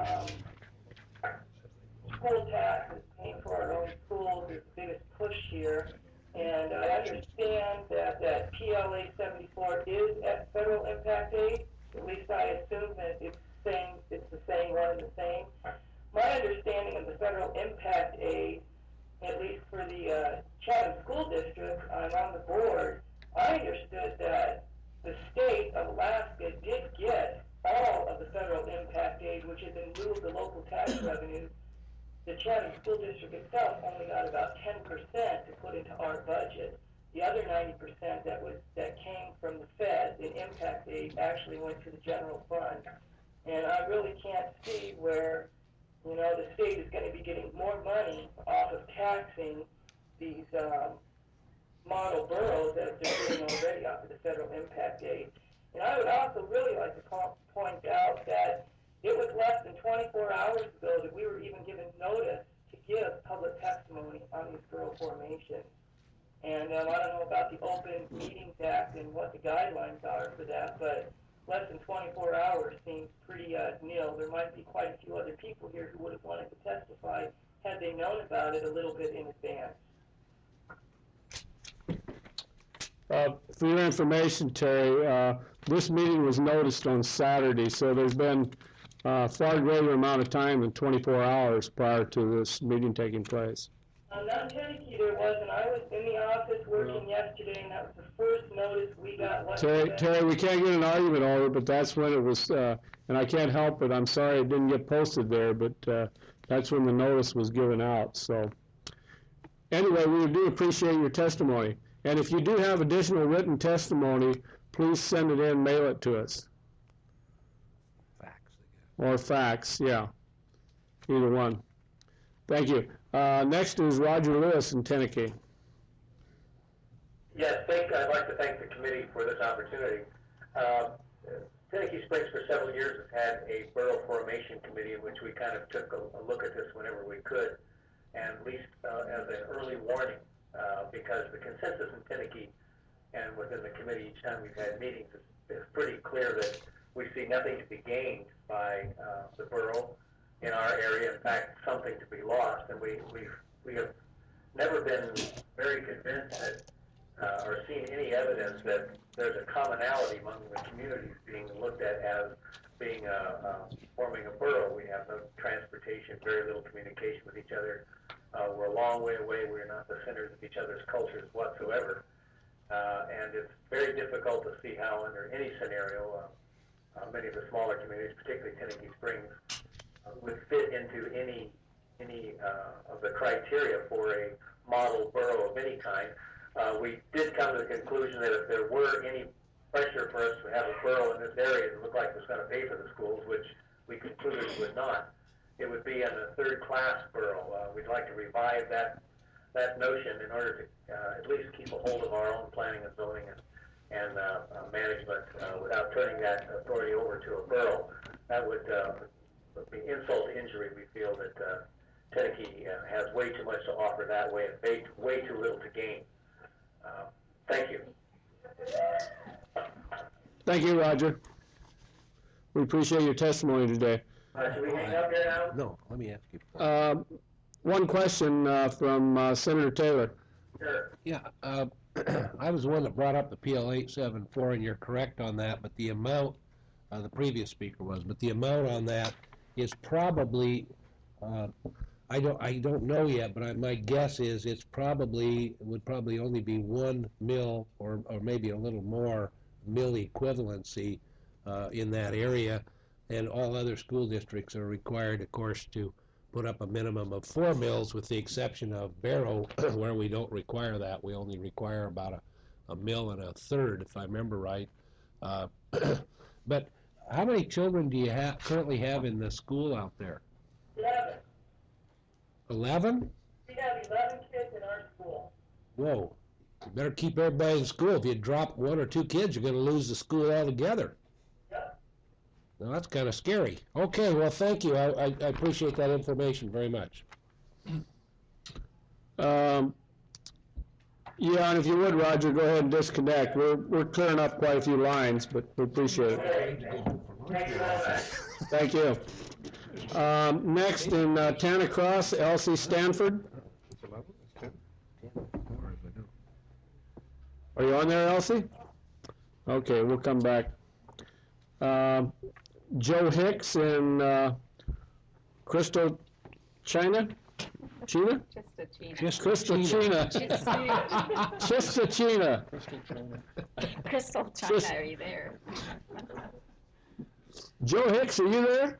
school tax is paying for our own schools is the biggest push here. And I understand that PLA 74 is at federal impact aid. At least I assume that it's the same, one and the same. My understanding of the federal impact aid, at least for the Chatham School District, I'm on the board. I understood that the state of Alaska did get all of the federal impact aid, which is in lieu of the local tax revenue. The Chatham School District itself only got about 10% to put into our budget. The other 90% that came from the feds in impact aid actually went to the general fund. And I really can't see where, the state is going to be getting more money off of taxing these model boroughs as they're doing already off of the federal impact aid. And I would also really like to point out that it was less than 24 hours ago that we were even given notice to give public testimony on these borough formations. And I don't know about the Open Meetings Act and what the guidelines are for that, but less than 24 hours seems pretty nil. There might be quite a few other people here who would have wanted to testify had they known about it a little bit in advance. For your information, Terry, this meeting was noticed on Saturday, so there's been a far greater amount of time than 24 hours prior to this meeting taking place. Not in Tennecy there was, and I was in the office working yesterday, and that was the first notice we got. Terry, we can't get an argument over it, but that's when it was, and I can't help it. I'm sorry it didn't get posted there, but that's when the notice was given out. So anyway, we do appreciate your testimony. And if you do have additional written testimony, please send it in, mail it to us. Fax Or fax, yeah. Either one. Thank you. Next is Roger Lewis in Tennecy. Yes, I'd like to thank the committee for this opportunity. Tennecy Springs for several years has had a borough formation committee in which we kind of took a look at this whenever we could, and at least as an early warning, because the consensus in Tennecy and within the committee each time we've had meetings is pretty clear that we see nothing to be gained by the borough in our area. In fact, something to be lost, and we have never been very convinced that or seen any evidence that there's a commonality among the communities being looked at as being forming a borough. We have no transportation, very little communication with each other. We're a long way away. We're not the centers of each other's cultures whatsoever. And it's very difficult to see how under any scenario many of the smaller communities, particularly Tennecy Springs, would fit into any of the criteria for a model borough of any kind. We did come to the conclusion that if there were any pressure for us to have a borough in this area that looked like it was going to pay for the schools, which we concluded it would not, it would be in a third-class borough. We'd like to revive that notion in order to at least keep a hold of our own planning and zoning and management without turning that authority over to a borough. That would be insult to injury. We feel that Tennecy has way too much to offer that way and way too little to gain. Thank you. Thank you, Roger. We appreciate your testimony today. Should we hang up here now? No, let me ask you. One question from Senator Taylor. Sure. Yeah, I was the one that brought up the PL 874, and you're correct on that, but the amount, the previous speaker was, but the amount on that is probably, I don't know yet, but my guess is it would probably only be 1 mil or maybe a little more mil equivalency in that area, and all other school districts are required, of course, to put up a minimum of 4 mils, with the exception of Barrow, where we don't require that. We only require about a mil and a third, if I remember right. But how many children do you currently have in the school out there? 11. 11? We have 11 kids in our school. Whoa. You better keep everybody in school. If you drop 1 or 2 kids, you're going to lose the school altogether. Yep. Now, that's kind of scary. Okay, well, thank you. I appreciate that information very much. Yeah, and if you would, Roger, go ahead and disconnect. We're clearing up quite a few lines, but we appreciate it. Thank you. Next in Tanacross, Elsie Stanford. Are you on there, Elsie? Okay, we'll come back. Joe Hicks in Crystal China? China? Crystal China. Crystal China. Crystal China, are you there? Joe Hicks, are you there?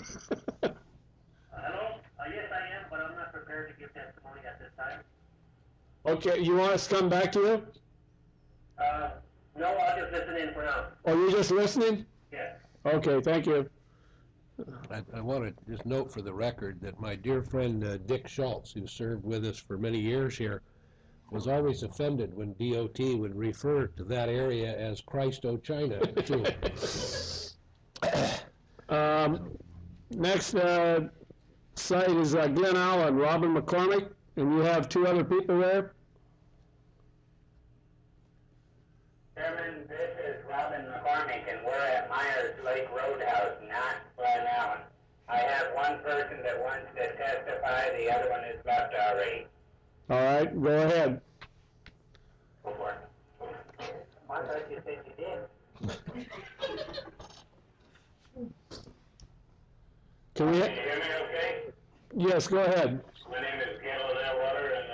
Hello? Yes, I am, but I'm not prepared to give testimony at this time. Okay, you want us to come back to you? No, I'll just listen in for now. Oh, you're just listening? Yes. Okay, thank you. I want to just note for the record that my dear friend Dick Schultz, who served with us for many years here, was always offended when DOT would refer to that area as Christo China, too. Next site is Glen Allen, Robin McCormick, and you have 2 other people there. Chairman, this is Robin McCormick, and we're at Myers Lake Roadhouse, not Glen Allen. I have one person that wants to testify, the other one is left already. All right, go ahead. Go for it. I thought you said you did. Can we? Can you hear me okay? Yes, go ahead. My name is Galen Elwater, and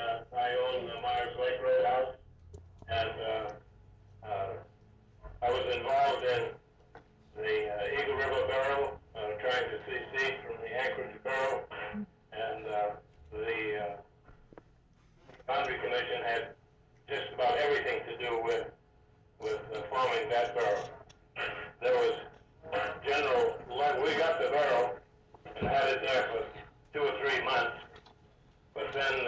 in the Eagle River Borough, trying to secede from the Anchorage Borough, and the Boundary Commission had just about everything to do with forming that borough. There was we got the borough and had it there for 2 or 3 months, but then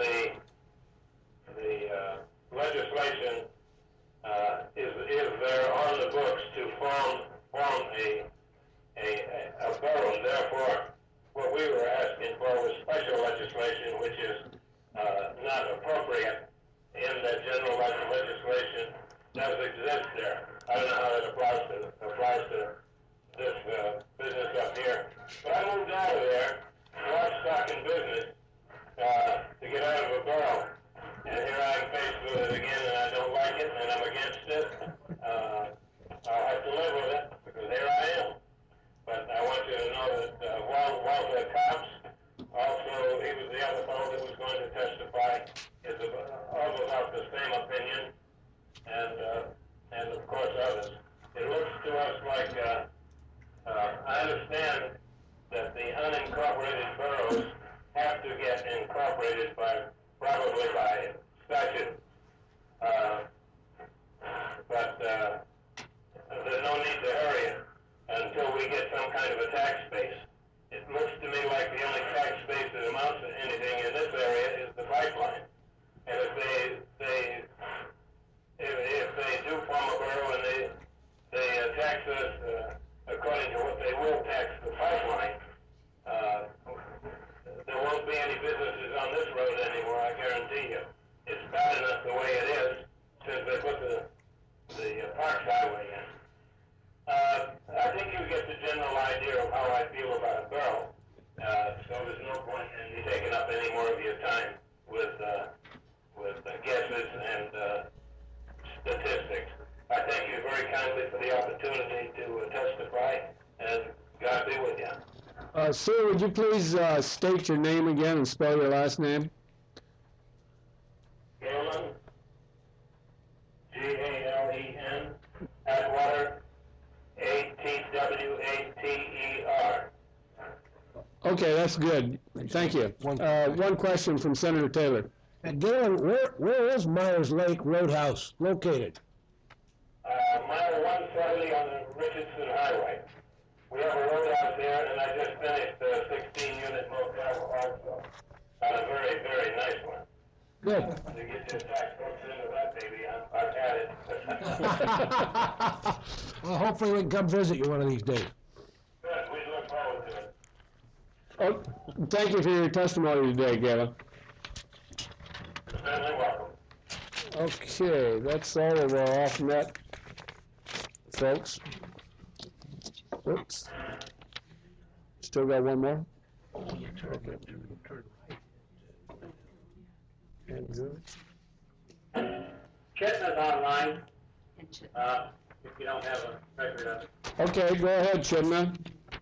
the legislation is there on the books to form a borough, and therefore what we were asking for was special legislation, which is not appropriate in the general legislation does exist there. I don't know how that applies to this business up here. But I moved out of there, livestock and business, to get out of a borough. And here I am faced with it again, and I don't like it, and I'm against it. I'll have to live with it, because here I am. But I want you to know that Walter Cops, also, he was the other fellow that was going to testify, is all about the same opinion, and of course others. It looks to us like, I understand that the unincorporated boroughs have to get incorporated probably by statute. But there's no need to hurry it until we get some kind of a tax base. It looks to me like the only tax base that amounts to anything in this area is the pipeline. And if they do form a borough and they tax us according to what they will tax the pipeline, there won't be any businesses on this road anymore, I guarantee you. It's bad enough the way it is since they put the Parks Highway in. I think you get the general idea of how I feel about a borough, so there's no point in me taking up any more of your time with guesses and statistics. I thank you very kindly for the opportunity to testify, and God be with you. Sir, would you please state your name again and spell your last name? Galen, Galen, Atwater, Atwater. Okay, that's good. Thank you. One question from Senator Taylor. Galen, where is Myers Lake Roadhouse located? Mile 170 on the Richardson Highway. We have a roadhouse there, and I just finished a 16-unit motel also. On a very, very nice one. Good. To get your tax books into that, baby, I've had it. Well, hopefully we can come visit you one of these days. Good, we look forward to it. Oh, thank you for your testimony today, Galen. You're certainly welcome. Okay, that's all of our off-net folks. Oops. Still got one more? Okay. Chitna's online, if you don't have a record of it. Okay, go ahead, Chidna.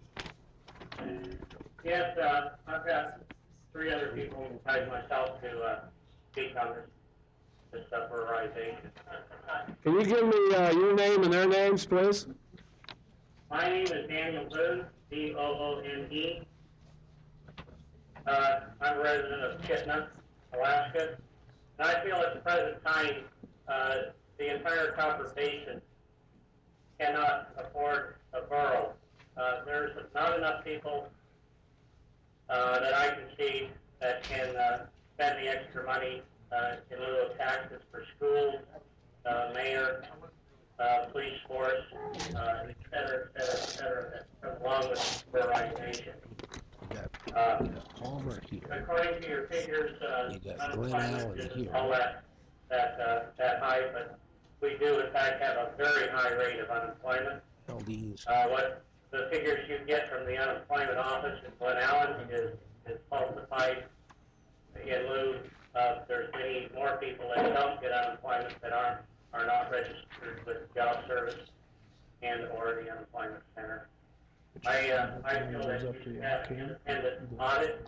Yes, I've got 3 other people besides myself to speak on this subverization. Can you give me your name and their names, please? My name is Daniel Boone, B-O-O-N-E. I'm a resident of Chitna, Alaska. And I feel at the present time, the entire Copper Basin cannot afford a borough. There's not enough people that I can see that can spend the extra money in lieu of taxes for schools, mayor, police force, et cetera, along with sterilization. According to your figures, unemployment isn't all that high, but we do in fact have a very high rate of unemployment. What the figures you get from the unemployment office in Glen Allen is falsified in lieu of there's many more people that don't get unemployment that are not registered with job service and or the unemployment center. I feel that you should have an independent audit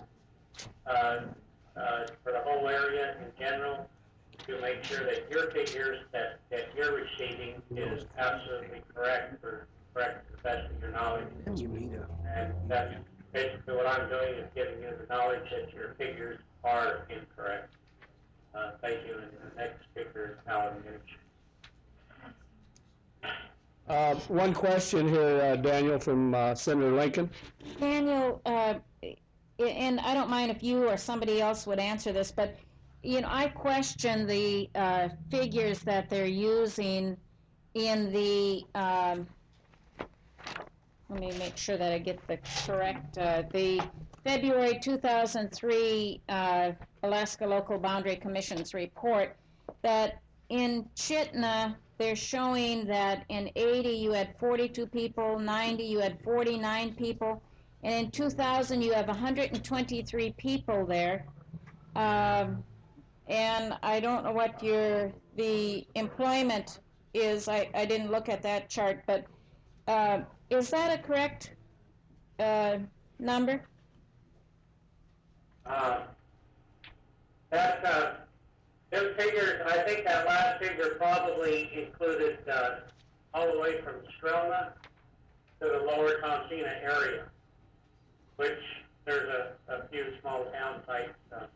for the whole area in general to make sure that your figures that you're receiving is absolutely correct for correct to the best of your knowledge. And that's basically what I'm doing, is giving you the knowledge that your figures are incorrect. Thank you. And the next speaker is Alan Minich. One question here, Daniel, from Senator Lincoln. Daniel, and I don't mind if you or somebody else would answer this, but I question the figures that they're using in the. Let me make sure that I get the correct. The February 2003 Alaska Local Boundary Commission's report, that in Chitna they're showing that in 80 you had 42 people, 90 you had 49 people, and in 2000 you have 123 people there. And I don't know what the employment is. I didn't look at that chart, but is that a correct number? Those figures, I think that last figure probably included all the way from Strelna to the lower Tonsina area, which there's a few small town sites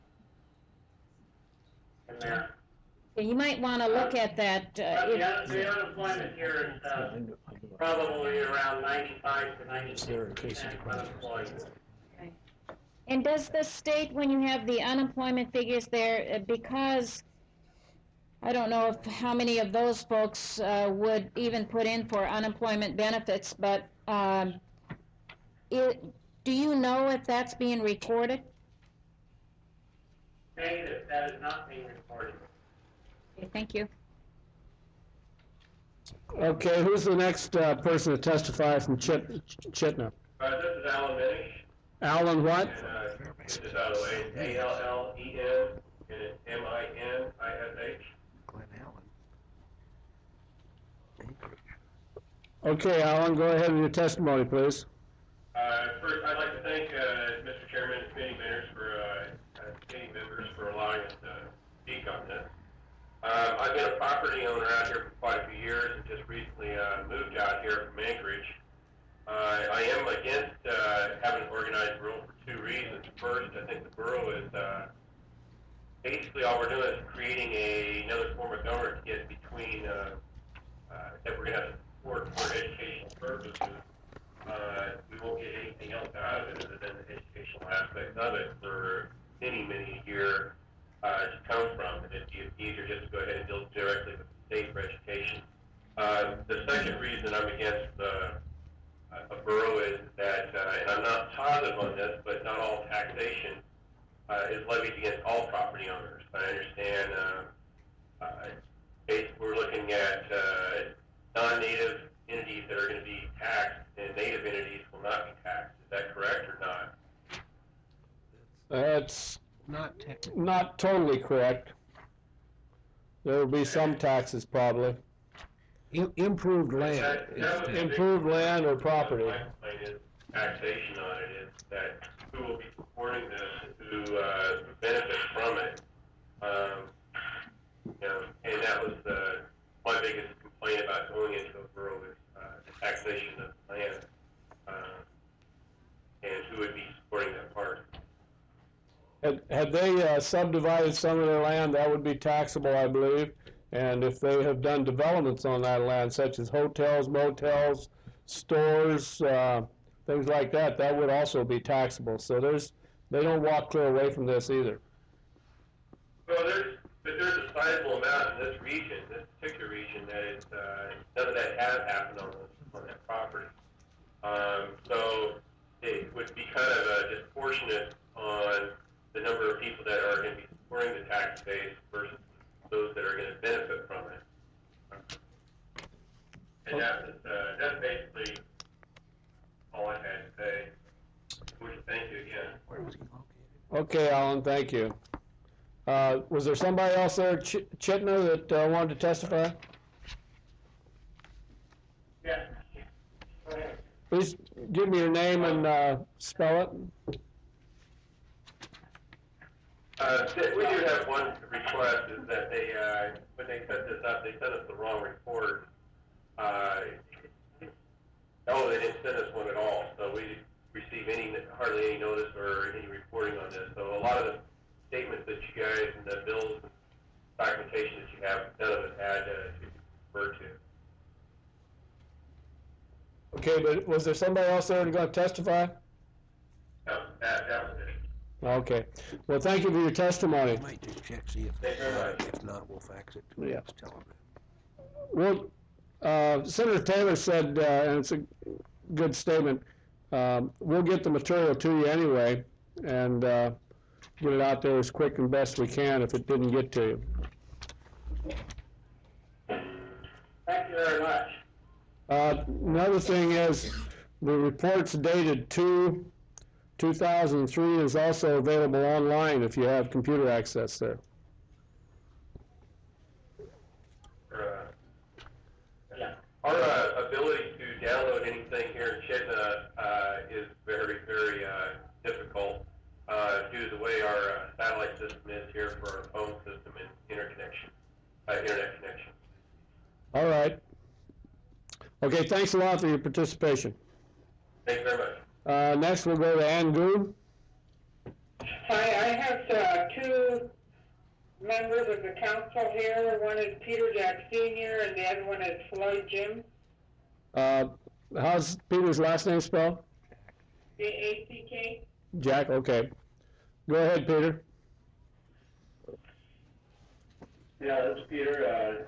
in there. You might want to look at that. The unemployment here is probably around 95 to 96% unemployed. Okay. And does the state, when you have the unemployment figures there, because I don't know how many of those folks would even put in for unemployment benefits, but do you know if that's being recorded? Negative, that is not being recorded. Okay, thank you. Okay, who's the next person to testify from Chitna? This is Alan Minich. Alan what? And get this out of the way. A-L-L-E-N, and it's M-I-N-I-S-H. Okay, Alan, go ahead with your testimony, please. First, I'd like to thank Mr. Chairman and committee members for allowing us to speak on this. I've been a property owner out here for quite a few years and just recently moved out here from Anchorage. I am against having an organized borough for two reasons. First, I think the borough is basically all we're doing is creating another form of government to get between that we're going to have support for educational purposes. We won't get anything else out of it other than the educational aspect of it for many, many years to come from. And it'd be easier just to go ahead and deal directly with the state for education. The second reason I'm against a borough is that, and I'm not positive on this, but not all taxation is levied against all property owners. I understand basically we're looking at non-native entities that are going to be taxed, and native entities will not be taxed. Is that correct or not? That's not totally correct. There will be some taxes probably. Improved land. Improved land or property. My complaint is taxation on it, is that who will be supporting this, who benefits from it. And that was my biggest complaint about going into a borough is the taxation of land and who would be supporting that part. Had they subdivided some of their land, that would be taxable, I believe. And if they have done developments on that land, such as hotels, motels, stores, things like that, that would also be taxable. So they don't walk clear away from this either. Well, there's a sizable amount in this region, this particular region, that is, none of that has happened on that property. So it would be kind of disproportionate on the number of people that are going to be supporting the tax base versus those that are going to benefit from it. And that's basically all I had to say. Thank you again. Okay, Alan, thank you. Was there somebody else there, Chitna, that wanted to testify? Yeah. Please give me your name and spell it. We do have one request, is that they, when they set this up, they sent us the wrong report. No, they didn't send us one at all, so we didn't receive hardly any notice or any reporting on this. So a lot of the statements that you guys and the bills and documentation that you have, none of us had to refer to. Okay, but was there somebody else there going to testify? No, that was it. Okay. Well, thank you for your testimony. Might just check, see if, Thank you very much. if not, we'll fax it to Yeah. him. Just tell him. Well, Senator Taylor said, and it's a good statement, we'll get the material to you anyway and get it out there as quick and best we can if it didn't get to you. Thank you very much. Another thing is the report's dated 2003 is also available online if you have computer access there. Our ability to download anything here in Chittenden is very, very difficult due to the way our satellite system is here for our phone system and internet connection. All right. Okay, thanks a lot for your participation. Thank you very much. Next, we'll go to Ann Goon. Hi, I have two members of the council here. One is Peter Jack Sr. and the other one is Floyd Jim. How's Peter's last name spelled? J-A-C-K. Jack, okay. Go ahead, Peter. Yeah, this is Peter.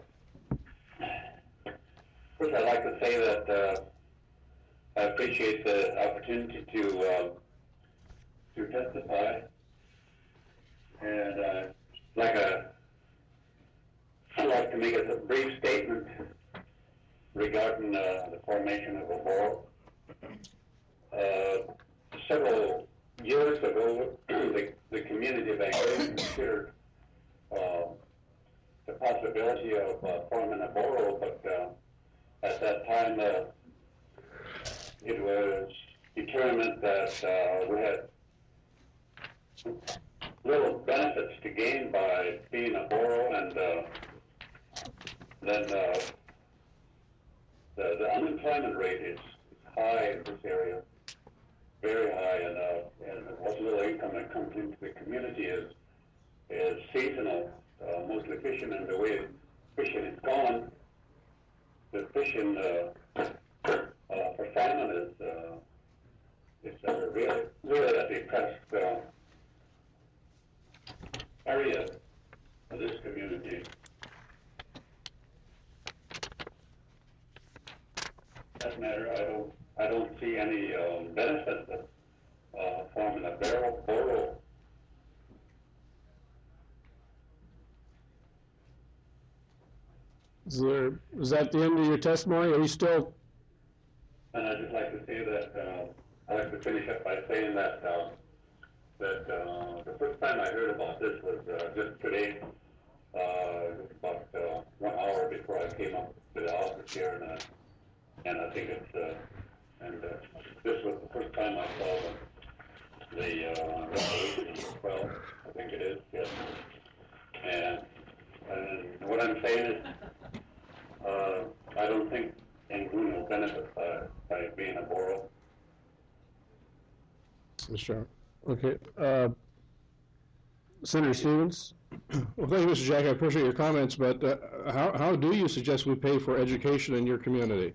First, I'd like to say that I appreciate the opportunity to testify, and I'd like to make a brief statement regarding the formation of a borough. Several years ago, the community of Angoon considered the possibility of forming a borough, but at that time it was determined that we had little benefits to gain by being a borough, and then the unemployment rate is high in this area, very high, and what little income that comes into the community is seasonal, mostly fishing, and the way fishing is gone, the fishing for salmon is really a depressed area of this community. That matter, I don't see any benefit of forming a borough. Is that the end of your testimony? Are you still? And I'd just like to say that I'd like to finish up by saying that the first time I heard about this was just today, about 1 hour before I came up to the office here, and I think it's this was the first time I saw the resolution 12, I think it is, yes. And what I'm saying is, I don't think Angoon will benefit by being a borough. Sure. Okay. Senator Stevens? Well, thank you, Mr. Jack. I appreciate your comments, but how do you suggest we pay for education in your community?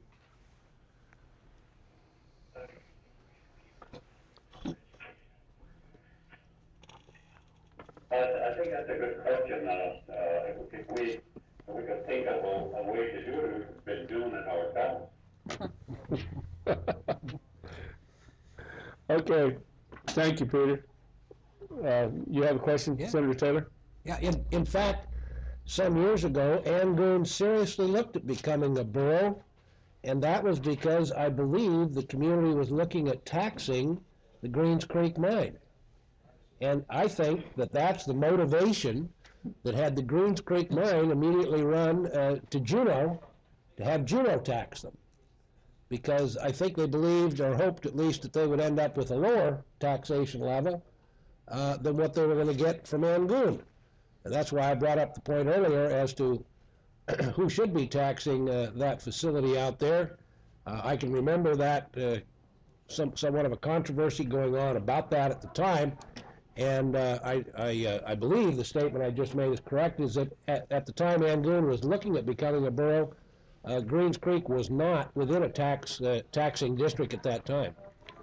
I think that's a good question. If we could think of a way to do it, we've been doing it ourselves. Okay. Thank you, Peter. You have a question, Yeah. Senator Taylor? Yeah, in fact, some years ago, Angoon seriously looked at becoming a borough, and that was because I believe the community was looking at taxing the Greens Creek mine. And I think that that's the motivation that had the Greens Creek mine immediately run to Juneau, to have Juneau tax them. Because I think they believed, or hoped at least, that they would end up with a lower taxation level than what they were going to get from Angoon. And that's why I brought up the point earlier as to who should be taxing that facility out there. I can remember that somewhat of a controversy going on about that at the time, and I believe the statement I just made is correct, is that at the time Angoon was looking at becoming a borough, Greens Creek was not within a taxing district at that time.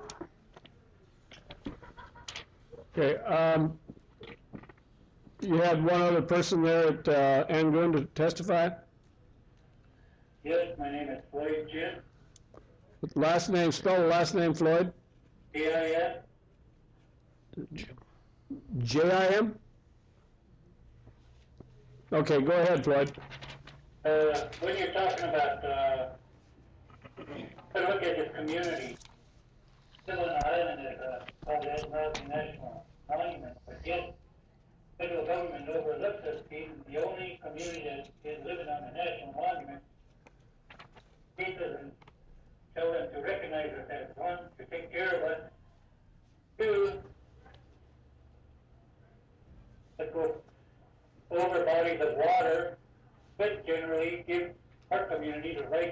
Okay, you had one other person there at Angoon to testify? Yes, my name is Floyd Jim. Last name, spell the last name, Floyd? J-I-M. J-I-M? Okay, go ahead, Floyd. When you're talking about, look at this community, still in Island is called the Esmeralda National Monument, but yet federal government overlooks us being the only community that is living on the national monument. It doesn't tell them to recognize us as one, to take care of us, two, to go over bodies of water, but generally give our community the right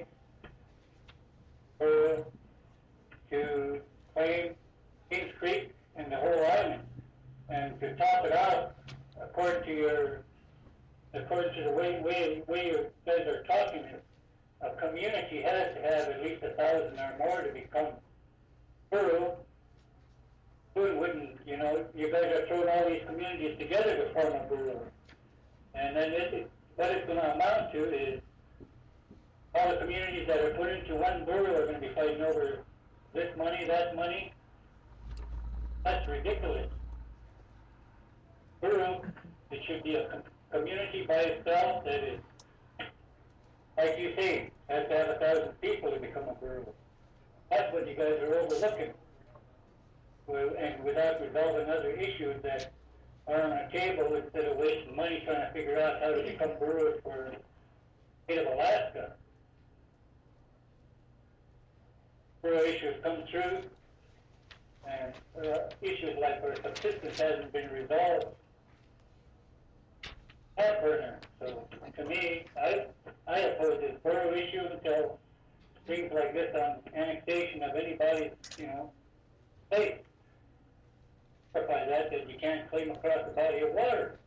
to claim Kings Creek and the whole island. And to top it out, according to the way you guys are talking, a community has to have at least 1,000 or more to become borough. Who wouldn't, you guys are throwing all these communities together to form a borough. And then what it's going to amount to is all the communities that are put into one borough are going to be fighting over this money, that money. That's ridiculous. Borough, it should be a community by itself that is, like you say, has to have 1,000 people to become a borough. That's what you guys are overlooking. And without resolving other issues that are on the table, instead of wasting money trying to figure out how to become boroughs for the state of Alaska. Borough issues come through, and issues like where subsistence hasn't been resolved. Heartburner. So to me, I oppose this borough issue until things like this on annexation of anybody's, state. By that you can't claim across the body of water.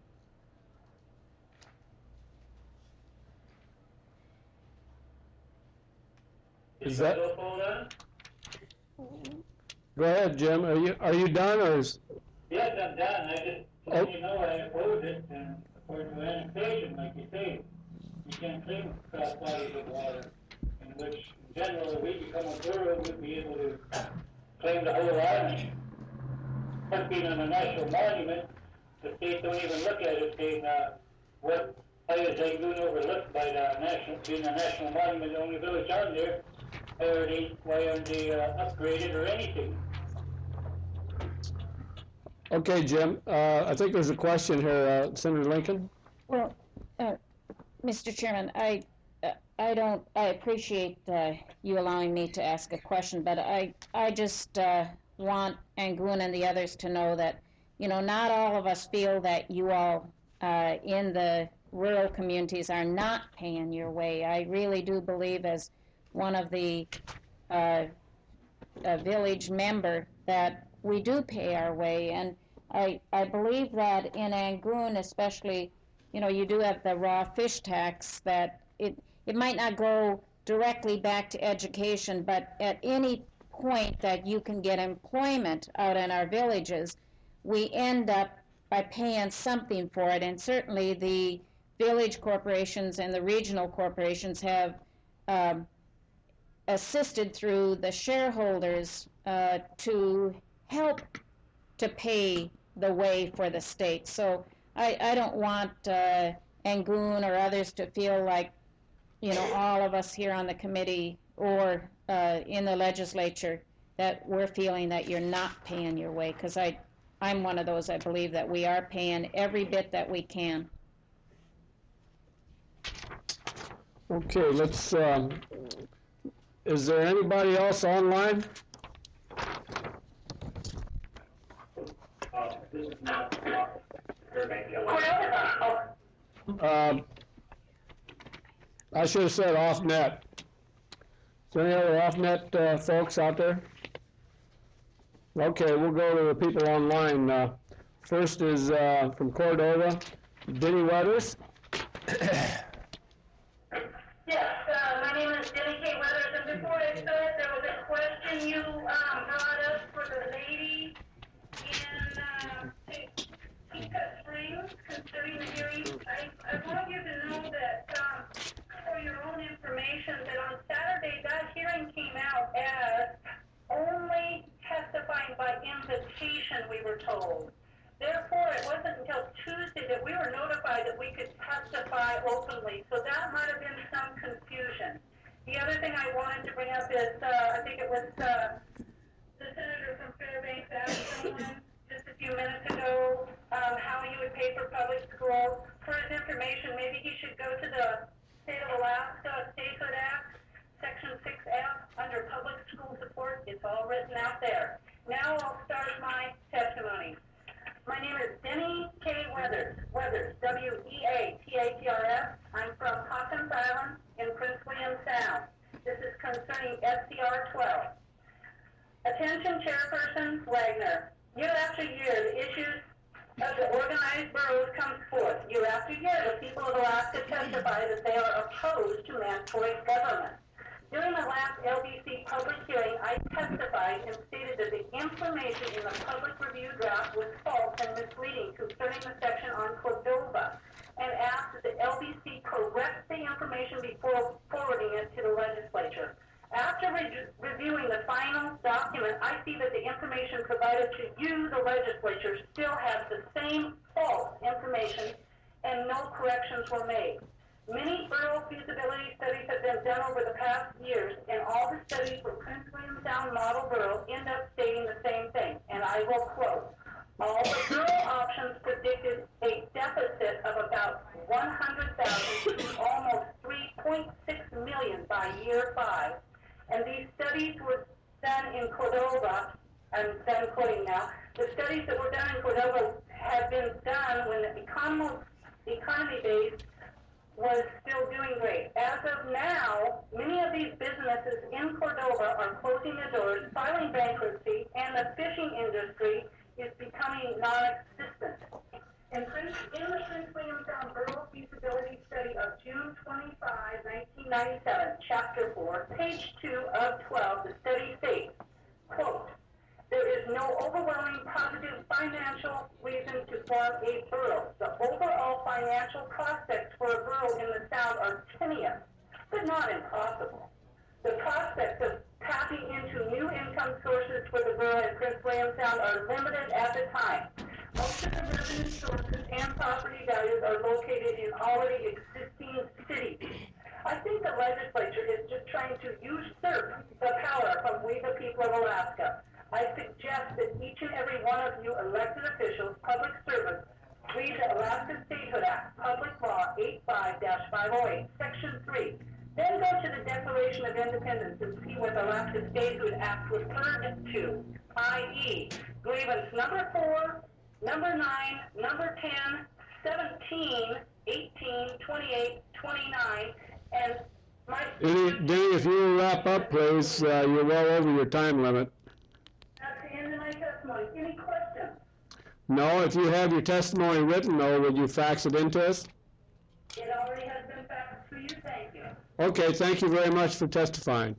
Is that? Go ahead, Jim. Are you done, or is? Yes, I'm done. I just let you know I oppose it, and according to annexation, like you say, you can't claim across bodies of water, in which, in general, if we become a borough, we'd be able to claim the whole island. But being on a national monument, the state don't even look at it, saying, how is Angoon overlooked by being a national monument, the only village on there? Why aren't they upgraded or anything? Okay, Jim. I think there's a question here, Senator Lincoln. Well, Mr. Chairman, I appreciate you allowing me to ask a question, but I just want Angoon and the others to know that, not all of us feel that you all in the rural communities are not paying your way. I really do believe, as one of the village member, that we do pay our way. And I believe that in Angoon especially, you do have the raw fish tax, that it might not go directly back to education, but at any point that you can get employment out in our villages, we end up by paying something for it. And certainly the village corporations and the regional corporations have assisted through the shareholders to help to pay the way for the state. So I don't want Angoon or others to feel like, all of us here on the committee or in the legislature, that we're feeling that you're not paying your way, because I'm one of those. I believe that we are paying every bit that we can. Okay, let's, is there anybody else online? I should have said off net. there any other off-net folks out there? Okay, we'll go to the people online. First is from Cordova, Denny Weathers. Yes, my name is Denny K. Weathers, and before I start, there was a question you brought up for the lady in Teacup Springs concerning the hearing. I want you to know that, for your own information, that on Saturday, that hearing came out as only testifying by invitation, we were told. Therefore, it wasn't until Tuesday that we were notified that we could testify openly. So that might have been some confusion. The other thing I wanted to bring up is, I think it was the senator from Fairbanks asked someone just a few minutes ago how he would pay for public schools. For his information, maybe he should go to the State of Alaska Statehood Act, Section 6F, under public school support. It's all written out there. Now I'll start my testimony. My name is Denny K. Weathers, W-E-A-T-H-E-R-S. I'm from Hawkins Island in Prince William Sound. This is concerning SCR 12. Attention Chairperson Wagner. Year after year, the issues of the organized boroughs comes forth. Year after year, the people of Alaska testify that they are opposed to mandatory government. During the last LBC public hearing, I testified and stated that the information in the public review draft was false and misleading concerning the section on Cordova, and asked that the LBC correct the information before forwarding it to the legislature. After reviewing the final document, I see that the information provided to you, the legislature, still has the same false information, and no corrections were made. Many borough feasibility studies have been done over the past years, and all the studies for Prince William Sound Model Borough end up stating the same thing, and I will quote, all the borough options predicted a deficit of about 100,000 to almost 3.6 million by year 5, and these studies were done in Cordova. I'm done quoting now. The studies that were done in Cordova have been done when the economy base was still doing great. As of now, many of these businesses in Cordova are closing their doors, filing bankruptcy, and the fishing industry is becoming non-existent. In the Prince William Sound Borough Feasibility Study of June 25, 1997, Chapter 4, page 2 of 12, the study states, quote, there is no overwhelming positive financial reason to form a borough. The overall financial prospects for a borough in the Sound are tenuous, but not impossible. The prospects of tapping into new income sources for the borough in Prince William Sound are limited at the time. Most of the revenue sources and property values are located in already existing cities. I think the legislature is just trying to usurp the power from we the people of Alaska. I suggest that each and every one of you elected officials, public servants, read the Alaska Statehood Act, Public Law 85-508, Section 3. Then go to the Declaration of Independence and see what the Alaska Statehood Act referred to, i.e., grievance number 4, number 9, number 10, 17, 18, 28, 29, and my... Denny, if you will wrap up, please. You're well over your time limit. That's the end of my testimony. Any questions? No, if you have your testimony written, though, would you fax it in to us? It already has been faxed to you. Thank you. Okay, thank you very much for testifying.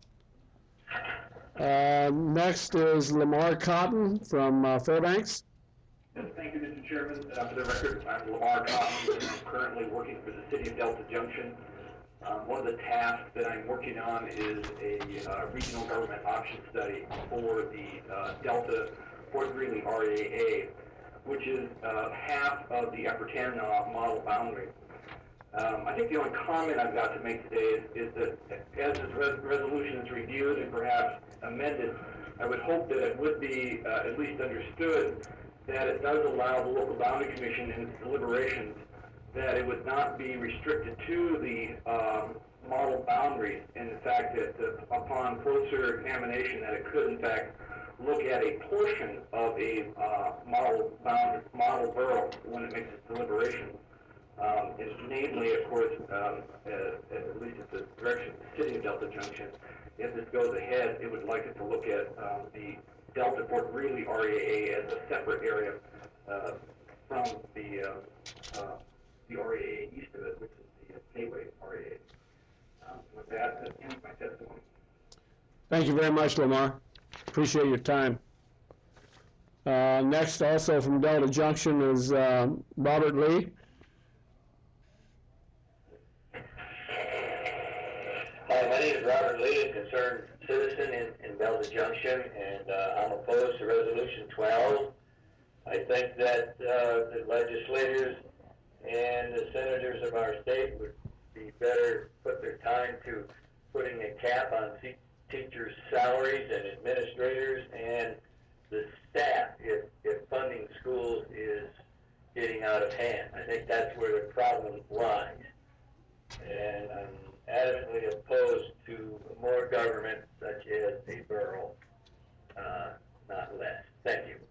Next is Lamar Cotton from Fairbanks. Thank you, Mr. Chairman. For the record, I'm Lamar Cotton, and I'm currently working for the City of Delta Junction. One of the tasks that I'm working on is a regional government option study for the Delta Fort Greely RAA, which is half of the Upper Tanana model boundary. I think the only comment I've got to make today is that as this resolution is reviewed and perhaps amended, I would hope that it would be at least understood that it does allow the local boundary commission in its deliberations that it would not be restricted to the model boundaries, and the fact that upon closer examination that it could in fact look at a portion of a model borough when it makes its deliberations. Namely, of course, at least at the direction of the City of Delta Junction, if this goes ahead, it would like it to look at the Delta Fort Greeley REAA as a separate area from the REAA east of it, which is the Gateway REAA. With that, that ends my testimony. Thank you very much, Lamar. Appreciate your time. Next, also from Delta Junction, is Robert Lee. Hi, my name is Robert Lee, a concerned citizen in Delta Junction, and I'm opposed to Resolution 12. I think that the legislators and the senators of our state would be better put their time to putting a cap on teachers' salaries and administrators and the staff if funding schools is getting out of hand. I think that's where the problem lies. And I'm adamantly opposed to more government such as a borough, not less. Thank you.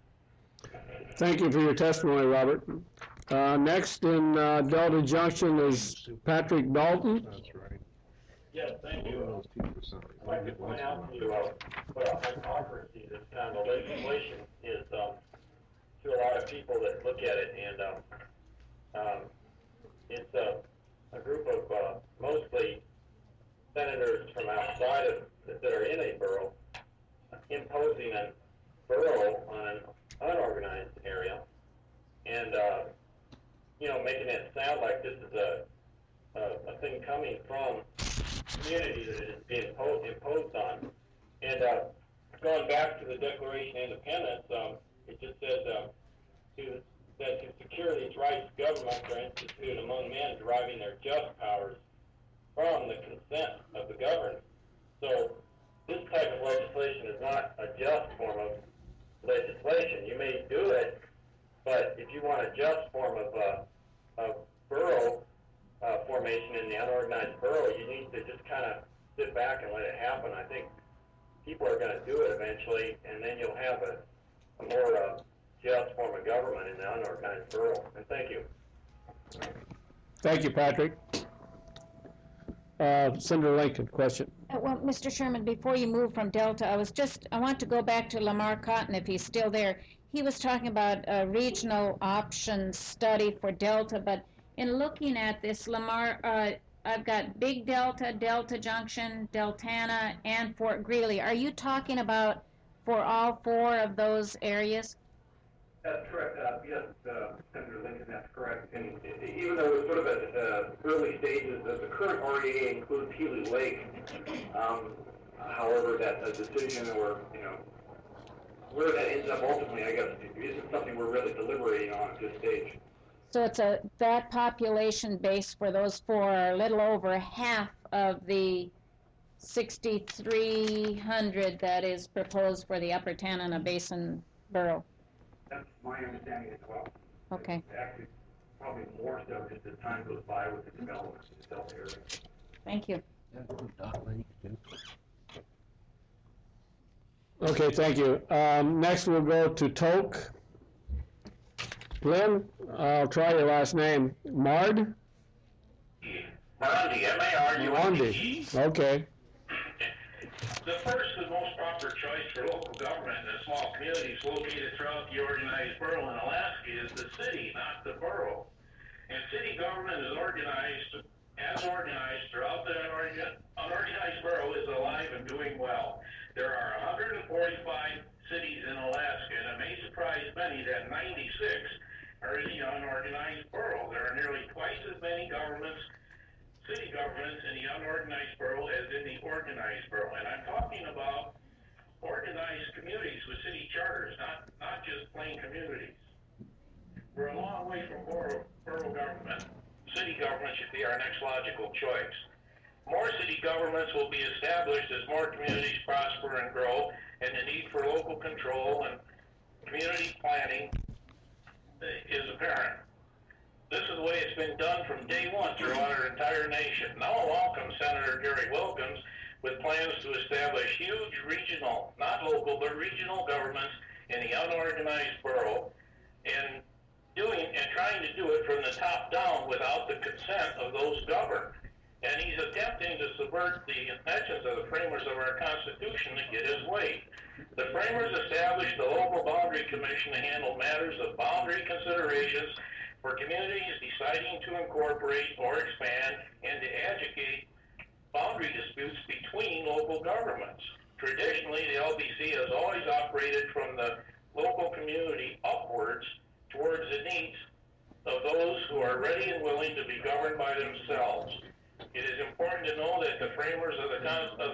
Thank you for your testimony, Robert. Next in Delta Junction is Patrick Dalton. That's right. Yes, thank you. I'd like to point out to you what a hypocrisy this kind of legislation is to a lot of people that look at it. And it's a group of mostly senators from outside of that are in a borough imposing a borough on an unorganized area and making it sound like this is a thing coming from community that it is being imposed on. And going back to the Declaration of Independence, it just says that to secure these rights, governments are instituted among men deriving their just powers from the consent of the governed. So this type of legislation is not a just form of legislation. You may do it, but if you want a just form of borough formation in the unorganized borough, you need to just kind of sit back and let it happen. I think people are going to do it eventually, and then you'll have a more just form of government in the unorganized borough. And thank you. Thank you, Patrick. Senator Lincoln, question. Well, Mr. Sherman, before you move from Delta, I want to go back to Lamar Cotton, if he's still there. He was talking about a regional option study for Delta, but in looking at this, Lamar, I've got Big Delta, Delta Junction, Deltana, and Fort Greeley. Are you talking about for all four of those areas? That's correct. Yes, Senator Lincoln, that's correct. And even though it's sort of at early stages, the current REA includes Healy Lake. However, that a decision or, where that ends up ultimately, I guess, isn't something we're really deliberating on at this stage. So it's that population base for those four are a little over half of the 6,300 that is proposed for the Upper Tanana Basin Borough. That's my understanding as well. Okay. Actually, probably more so just as time goes by with the development of the Delta area. Thank you. Okay, thank you. Next we'll go to Toke. Lynn, I'll try your last name. Mard? Marandi, M-A-R-U-N-D-E. Okay. The first and most proper choice for local government in small communities located throughout the organized borough in Alaska is the city, not the borough. And city government is organized throughout the unorganized borough is alive and doing well. There are 145 cities in Alaska, and it may surprise many that 96 are in the unorganized borough. There are nearly twice as many city governments in the unorganized borough as in the organized borough. And I'm talking about organized communities with city charters, not just plain communities. We're a long way from borough government. City government should be our next logical choice. More city governments will be established as more communities prosper and grow, and the need for local control and community planning is apparent. This is the way it's been done from day one throughout our entire nation. Now along comes Senator Gary Wilkins with plans to establish huge regional, not local, but regional governments in the unorganized borough, and trying to do it from the top down without the consent of those governed. and he's attempting to subvert the intentions of the framers of our Constitution to get his way. The framers established the local boundary commission to handle matters of boundary considerations for communities deciding to incorporate or expand and to educate boundary disputes between local governments. Traditionally, the LBC has always operated from the local community upwards towards the needs of those who are ready and willing to be governed by themselves. It is important to know that the framers of the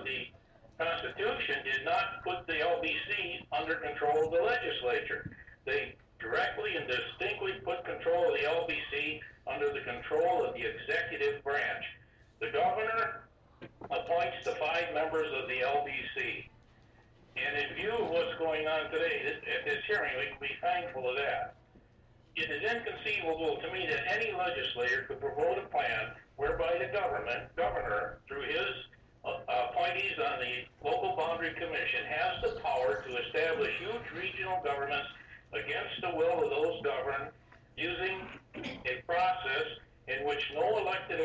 Constitution did not put the LBC under control of the legislature. They directly and distinctly put control of the LBC under the control of the executive branch. The governor appoints the 5 members of the LBC. And in view of what's going on today at this hearing, we can be thankful of that. It is inconceivable to me that any legislator could promote a plan whereby the governor, through his appointees on the local boundary commission, has the power to establish huge regional governments against the will of those governed, using a process in which no elected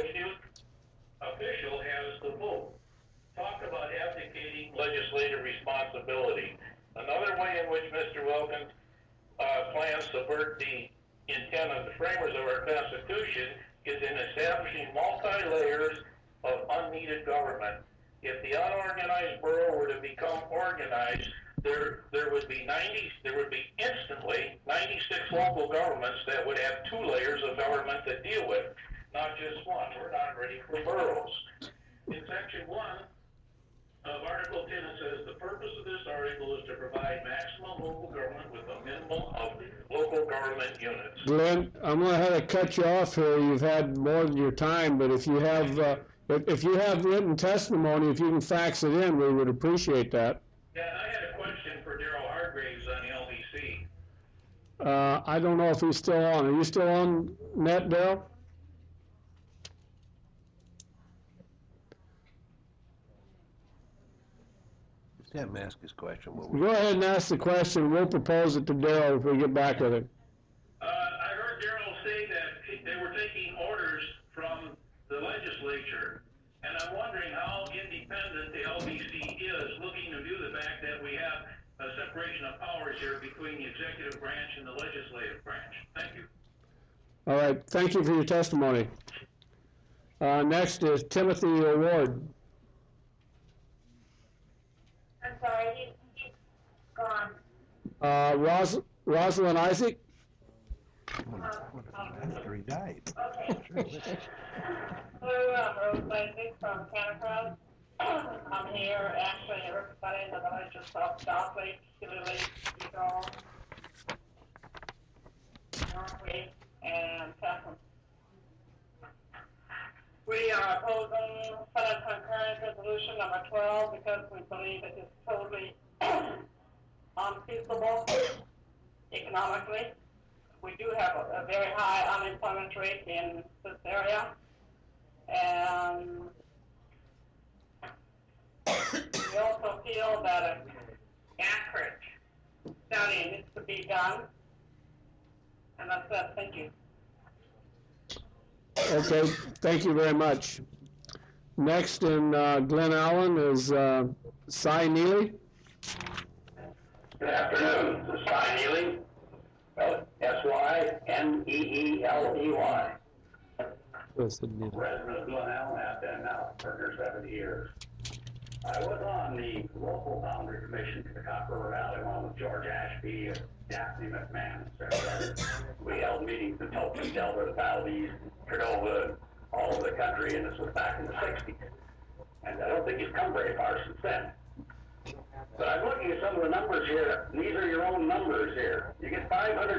official has the vote. Talk about abdicating legislative responsibility. Another way in which Mr. Wilkins plans to subvert the intent of the framers of our Constitution is in establishing multi-layers of unneeded government. If the unorganized borough were to become organized, there would be instantly 96 local governments that would have 2 layers of government to deal with, not just one. We're not ready for boroughs. In Section 1 of Article 10, it says, the purpose of this article is to provide maximum local government with a minimum of local government units. Glenn, I'm going to have to cut you off here. You've had more than your time, but if you have written testimony, if you can fax it in, we would appreciate that. Yeah, and I had a question for Daryl Hargraves on the LBC. I don't know if he's still on. Are you still on net, Daryl? Just have him ask his question. Go ahead and ask the question. We'll propose it to Daryl if we get back with him. I heard Daryl say that they were taking orders from the legislature, and I'm wondering how independent the LBC is, looking to view the fact that we have a separation of powers here between the executive branch and the legislative branch. Thank you. All right. Thank you for your testimony. Next is Timothy Ward. I'm sorry, he's gone. Rosalind Isaac. After he died. Okay. Hello, Rose Isaac from Canacross. I'm here actually representing the villages of South Lake, Killer Lake, Eagle, North Lake, and Peckham. We are opposing Senate concurrent resolution number 12 because we believe it is totally unfeasible economically. We do have a very high unemployment rate in this area, and we also feel that an accurate study needs to be done. And that's it. Thank you. Okay, thank you very much. Next in Glen Allen is Cy Neely. Good afternoon. This is Cy Neely. S-Y-N-E-E-L-E-Y. Resident of Glen Allen, have been now for 7 years. I was on the local boundary commission for the Copper River Valley, along with George Ashby and Daphne McMahon. We held meetings in Tulsa, Delaware, Valdez, Cordova, all over the country, and this was back in the 60s. And I don't think you've come very far since then. But I'm looking at some of the numbers here. These are your own numbers here. You get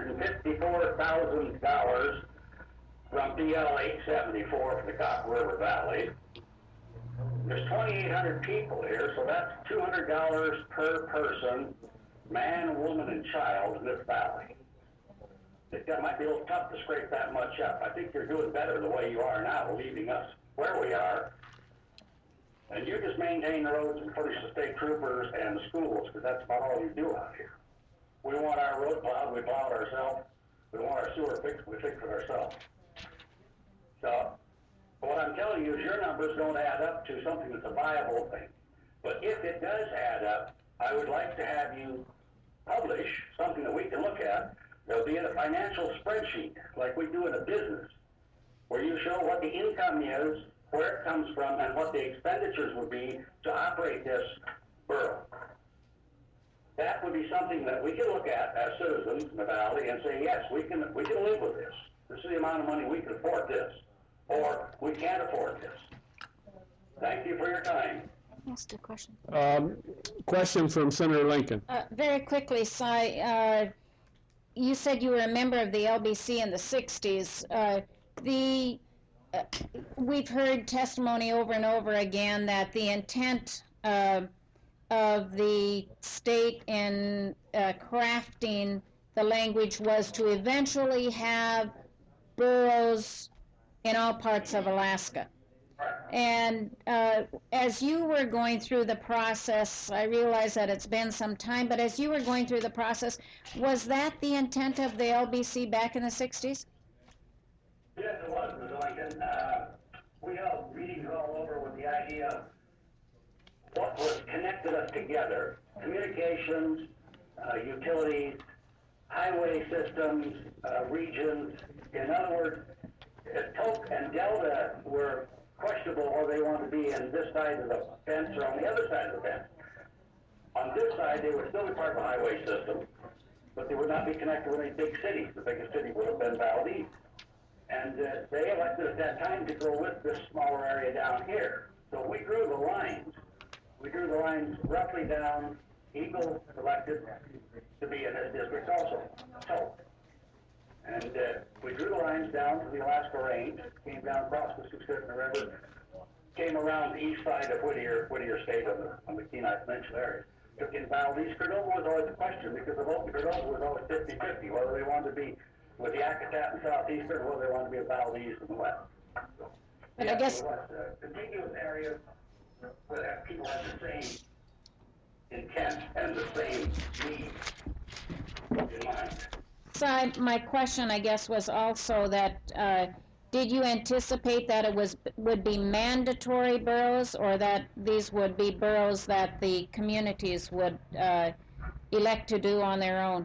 $554,000 from DL 874 for the Copper River Valley. There's 2,800 people here, so that's $200 per person, man, woman, and child in this valley. It might be a little tough to scrape that much up. I think you're doing better the way you are now, leaving us where we are. And you just maintain the roads and furnish the state troopers and the schools, because that's about all you do out here. We want our road plowed, we plow it ourselves. We want our sewer fixed, we fix it ourselves. So What I'm telling you is your numbers don't add up to something that's a viable thing. But if it does add up, I would like to have you publish something that we can look at. There'll be a financial spreadsheet, like we do in a business, where you show what the income is, where it comes from, and what the expenditures would be to operate this borough. That would be something that we can look at as citizens in the valley and say, yes, we can live with this. This is the amount of money we can afford this, or we can't afford this. Thank you for your time. Asked a question. Question from Senator Lincoln. Very quickly, Cy, you said you were a member of the LBC in the 60s. We've heard testimony over and over again that the intent of the state in crafting the language was to eventually have boroughs in all parts of Alaska. And as you were going through the process, I realize that it's been some time, but as you were going through the process, was that the intent of the LBC back in the 60s? Yes, it was, Ms. Lincoln. We held meetings all over with the idea of what was connected us together. Communications, utilities, highway systems, regions. In other words, Tok and Delta were questionable whether they wanted to be in this side of the fence or on the other side of the fence. On this side, they would still be part of the highway system, but they would not be connected with any big cities. The biggest city would have been Valdez. And they elected at that time to go with this smaller area down here. So we drew the lines. We drew the lines roughly down. Eagle elected to be in this district also. So, and we drew the lines down to the Alaska Range, came down across the Susquehanna River, came around the east side of Whittier State on the Kenai Peninsula area. Took in Valdez. Cordova was always a question because the vote in Cordova was always 50-50, whether they wanted to be with the Yakutat and Southeastern or whether they wanted to be at Valdez in the west. So, but yeah, I guess it was contiguous areas where people had the same intent and the same needs in mind. So my question, I guess, was also that did you anticipate that it would be mandatory boroughs, or that these would be boroughs that the communities would elect to do on their own?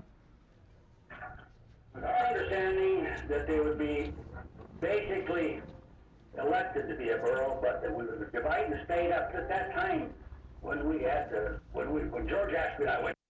With our understanding that they would be basically elected to be a borough, but that we would divide the state up at that time when George Ashby and I went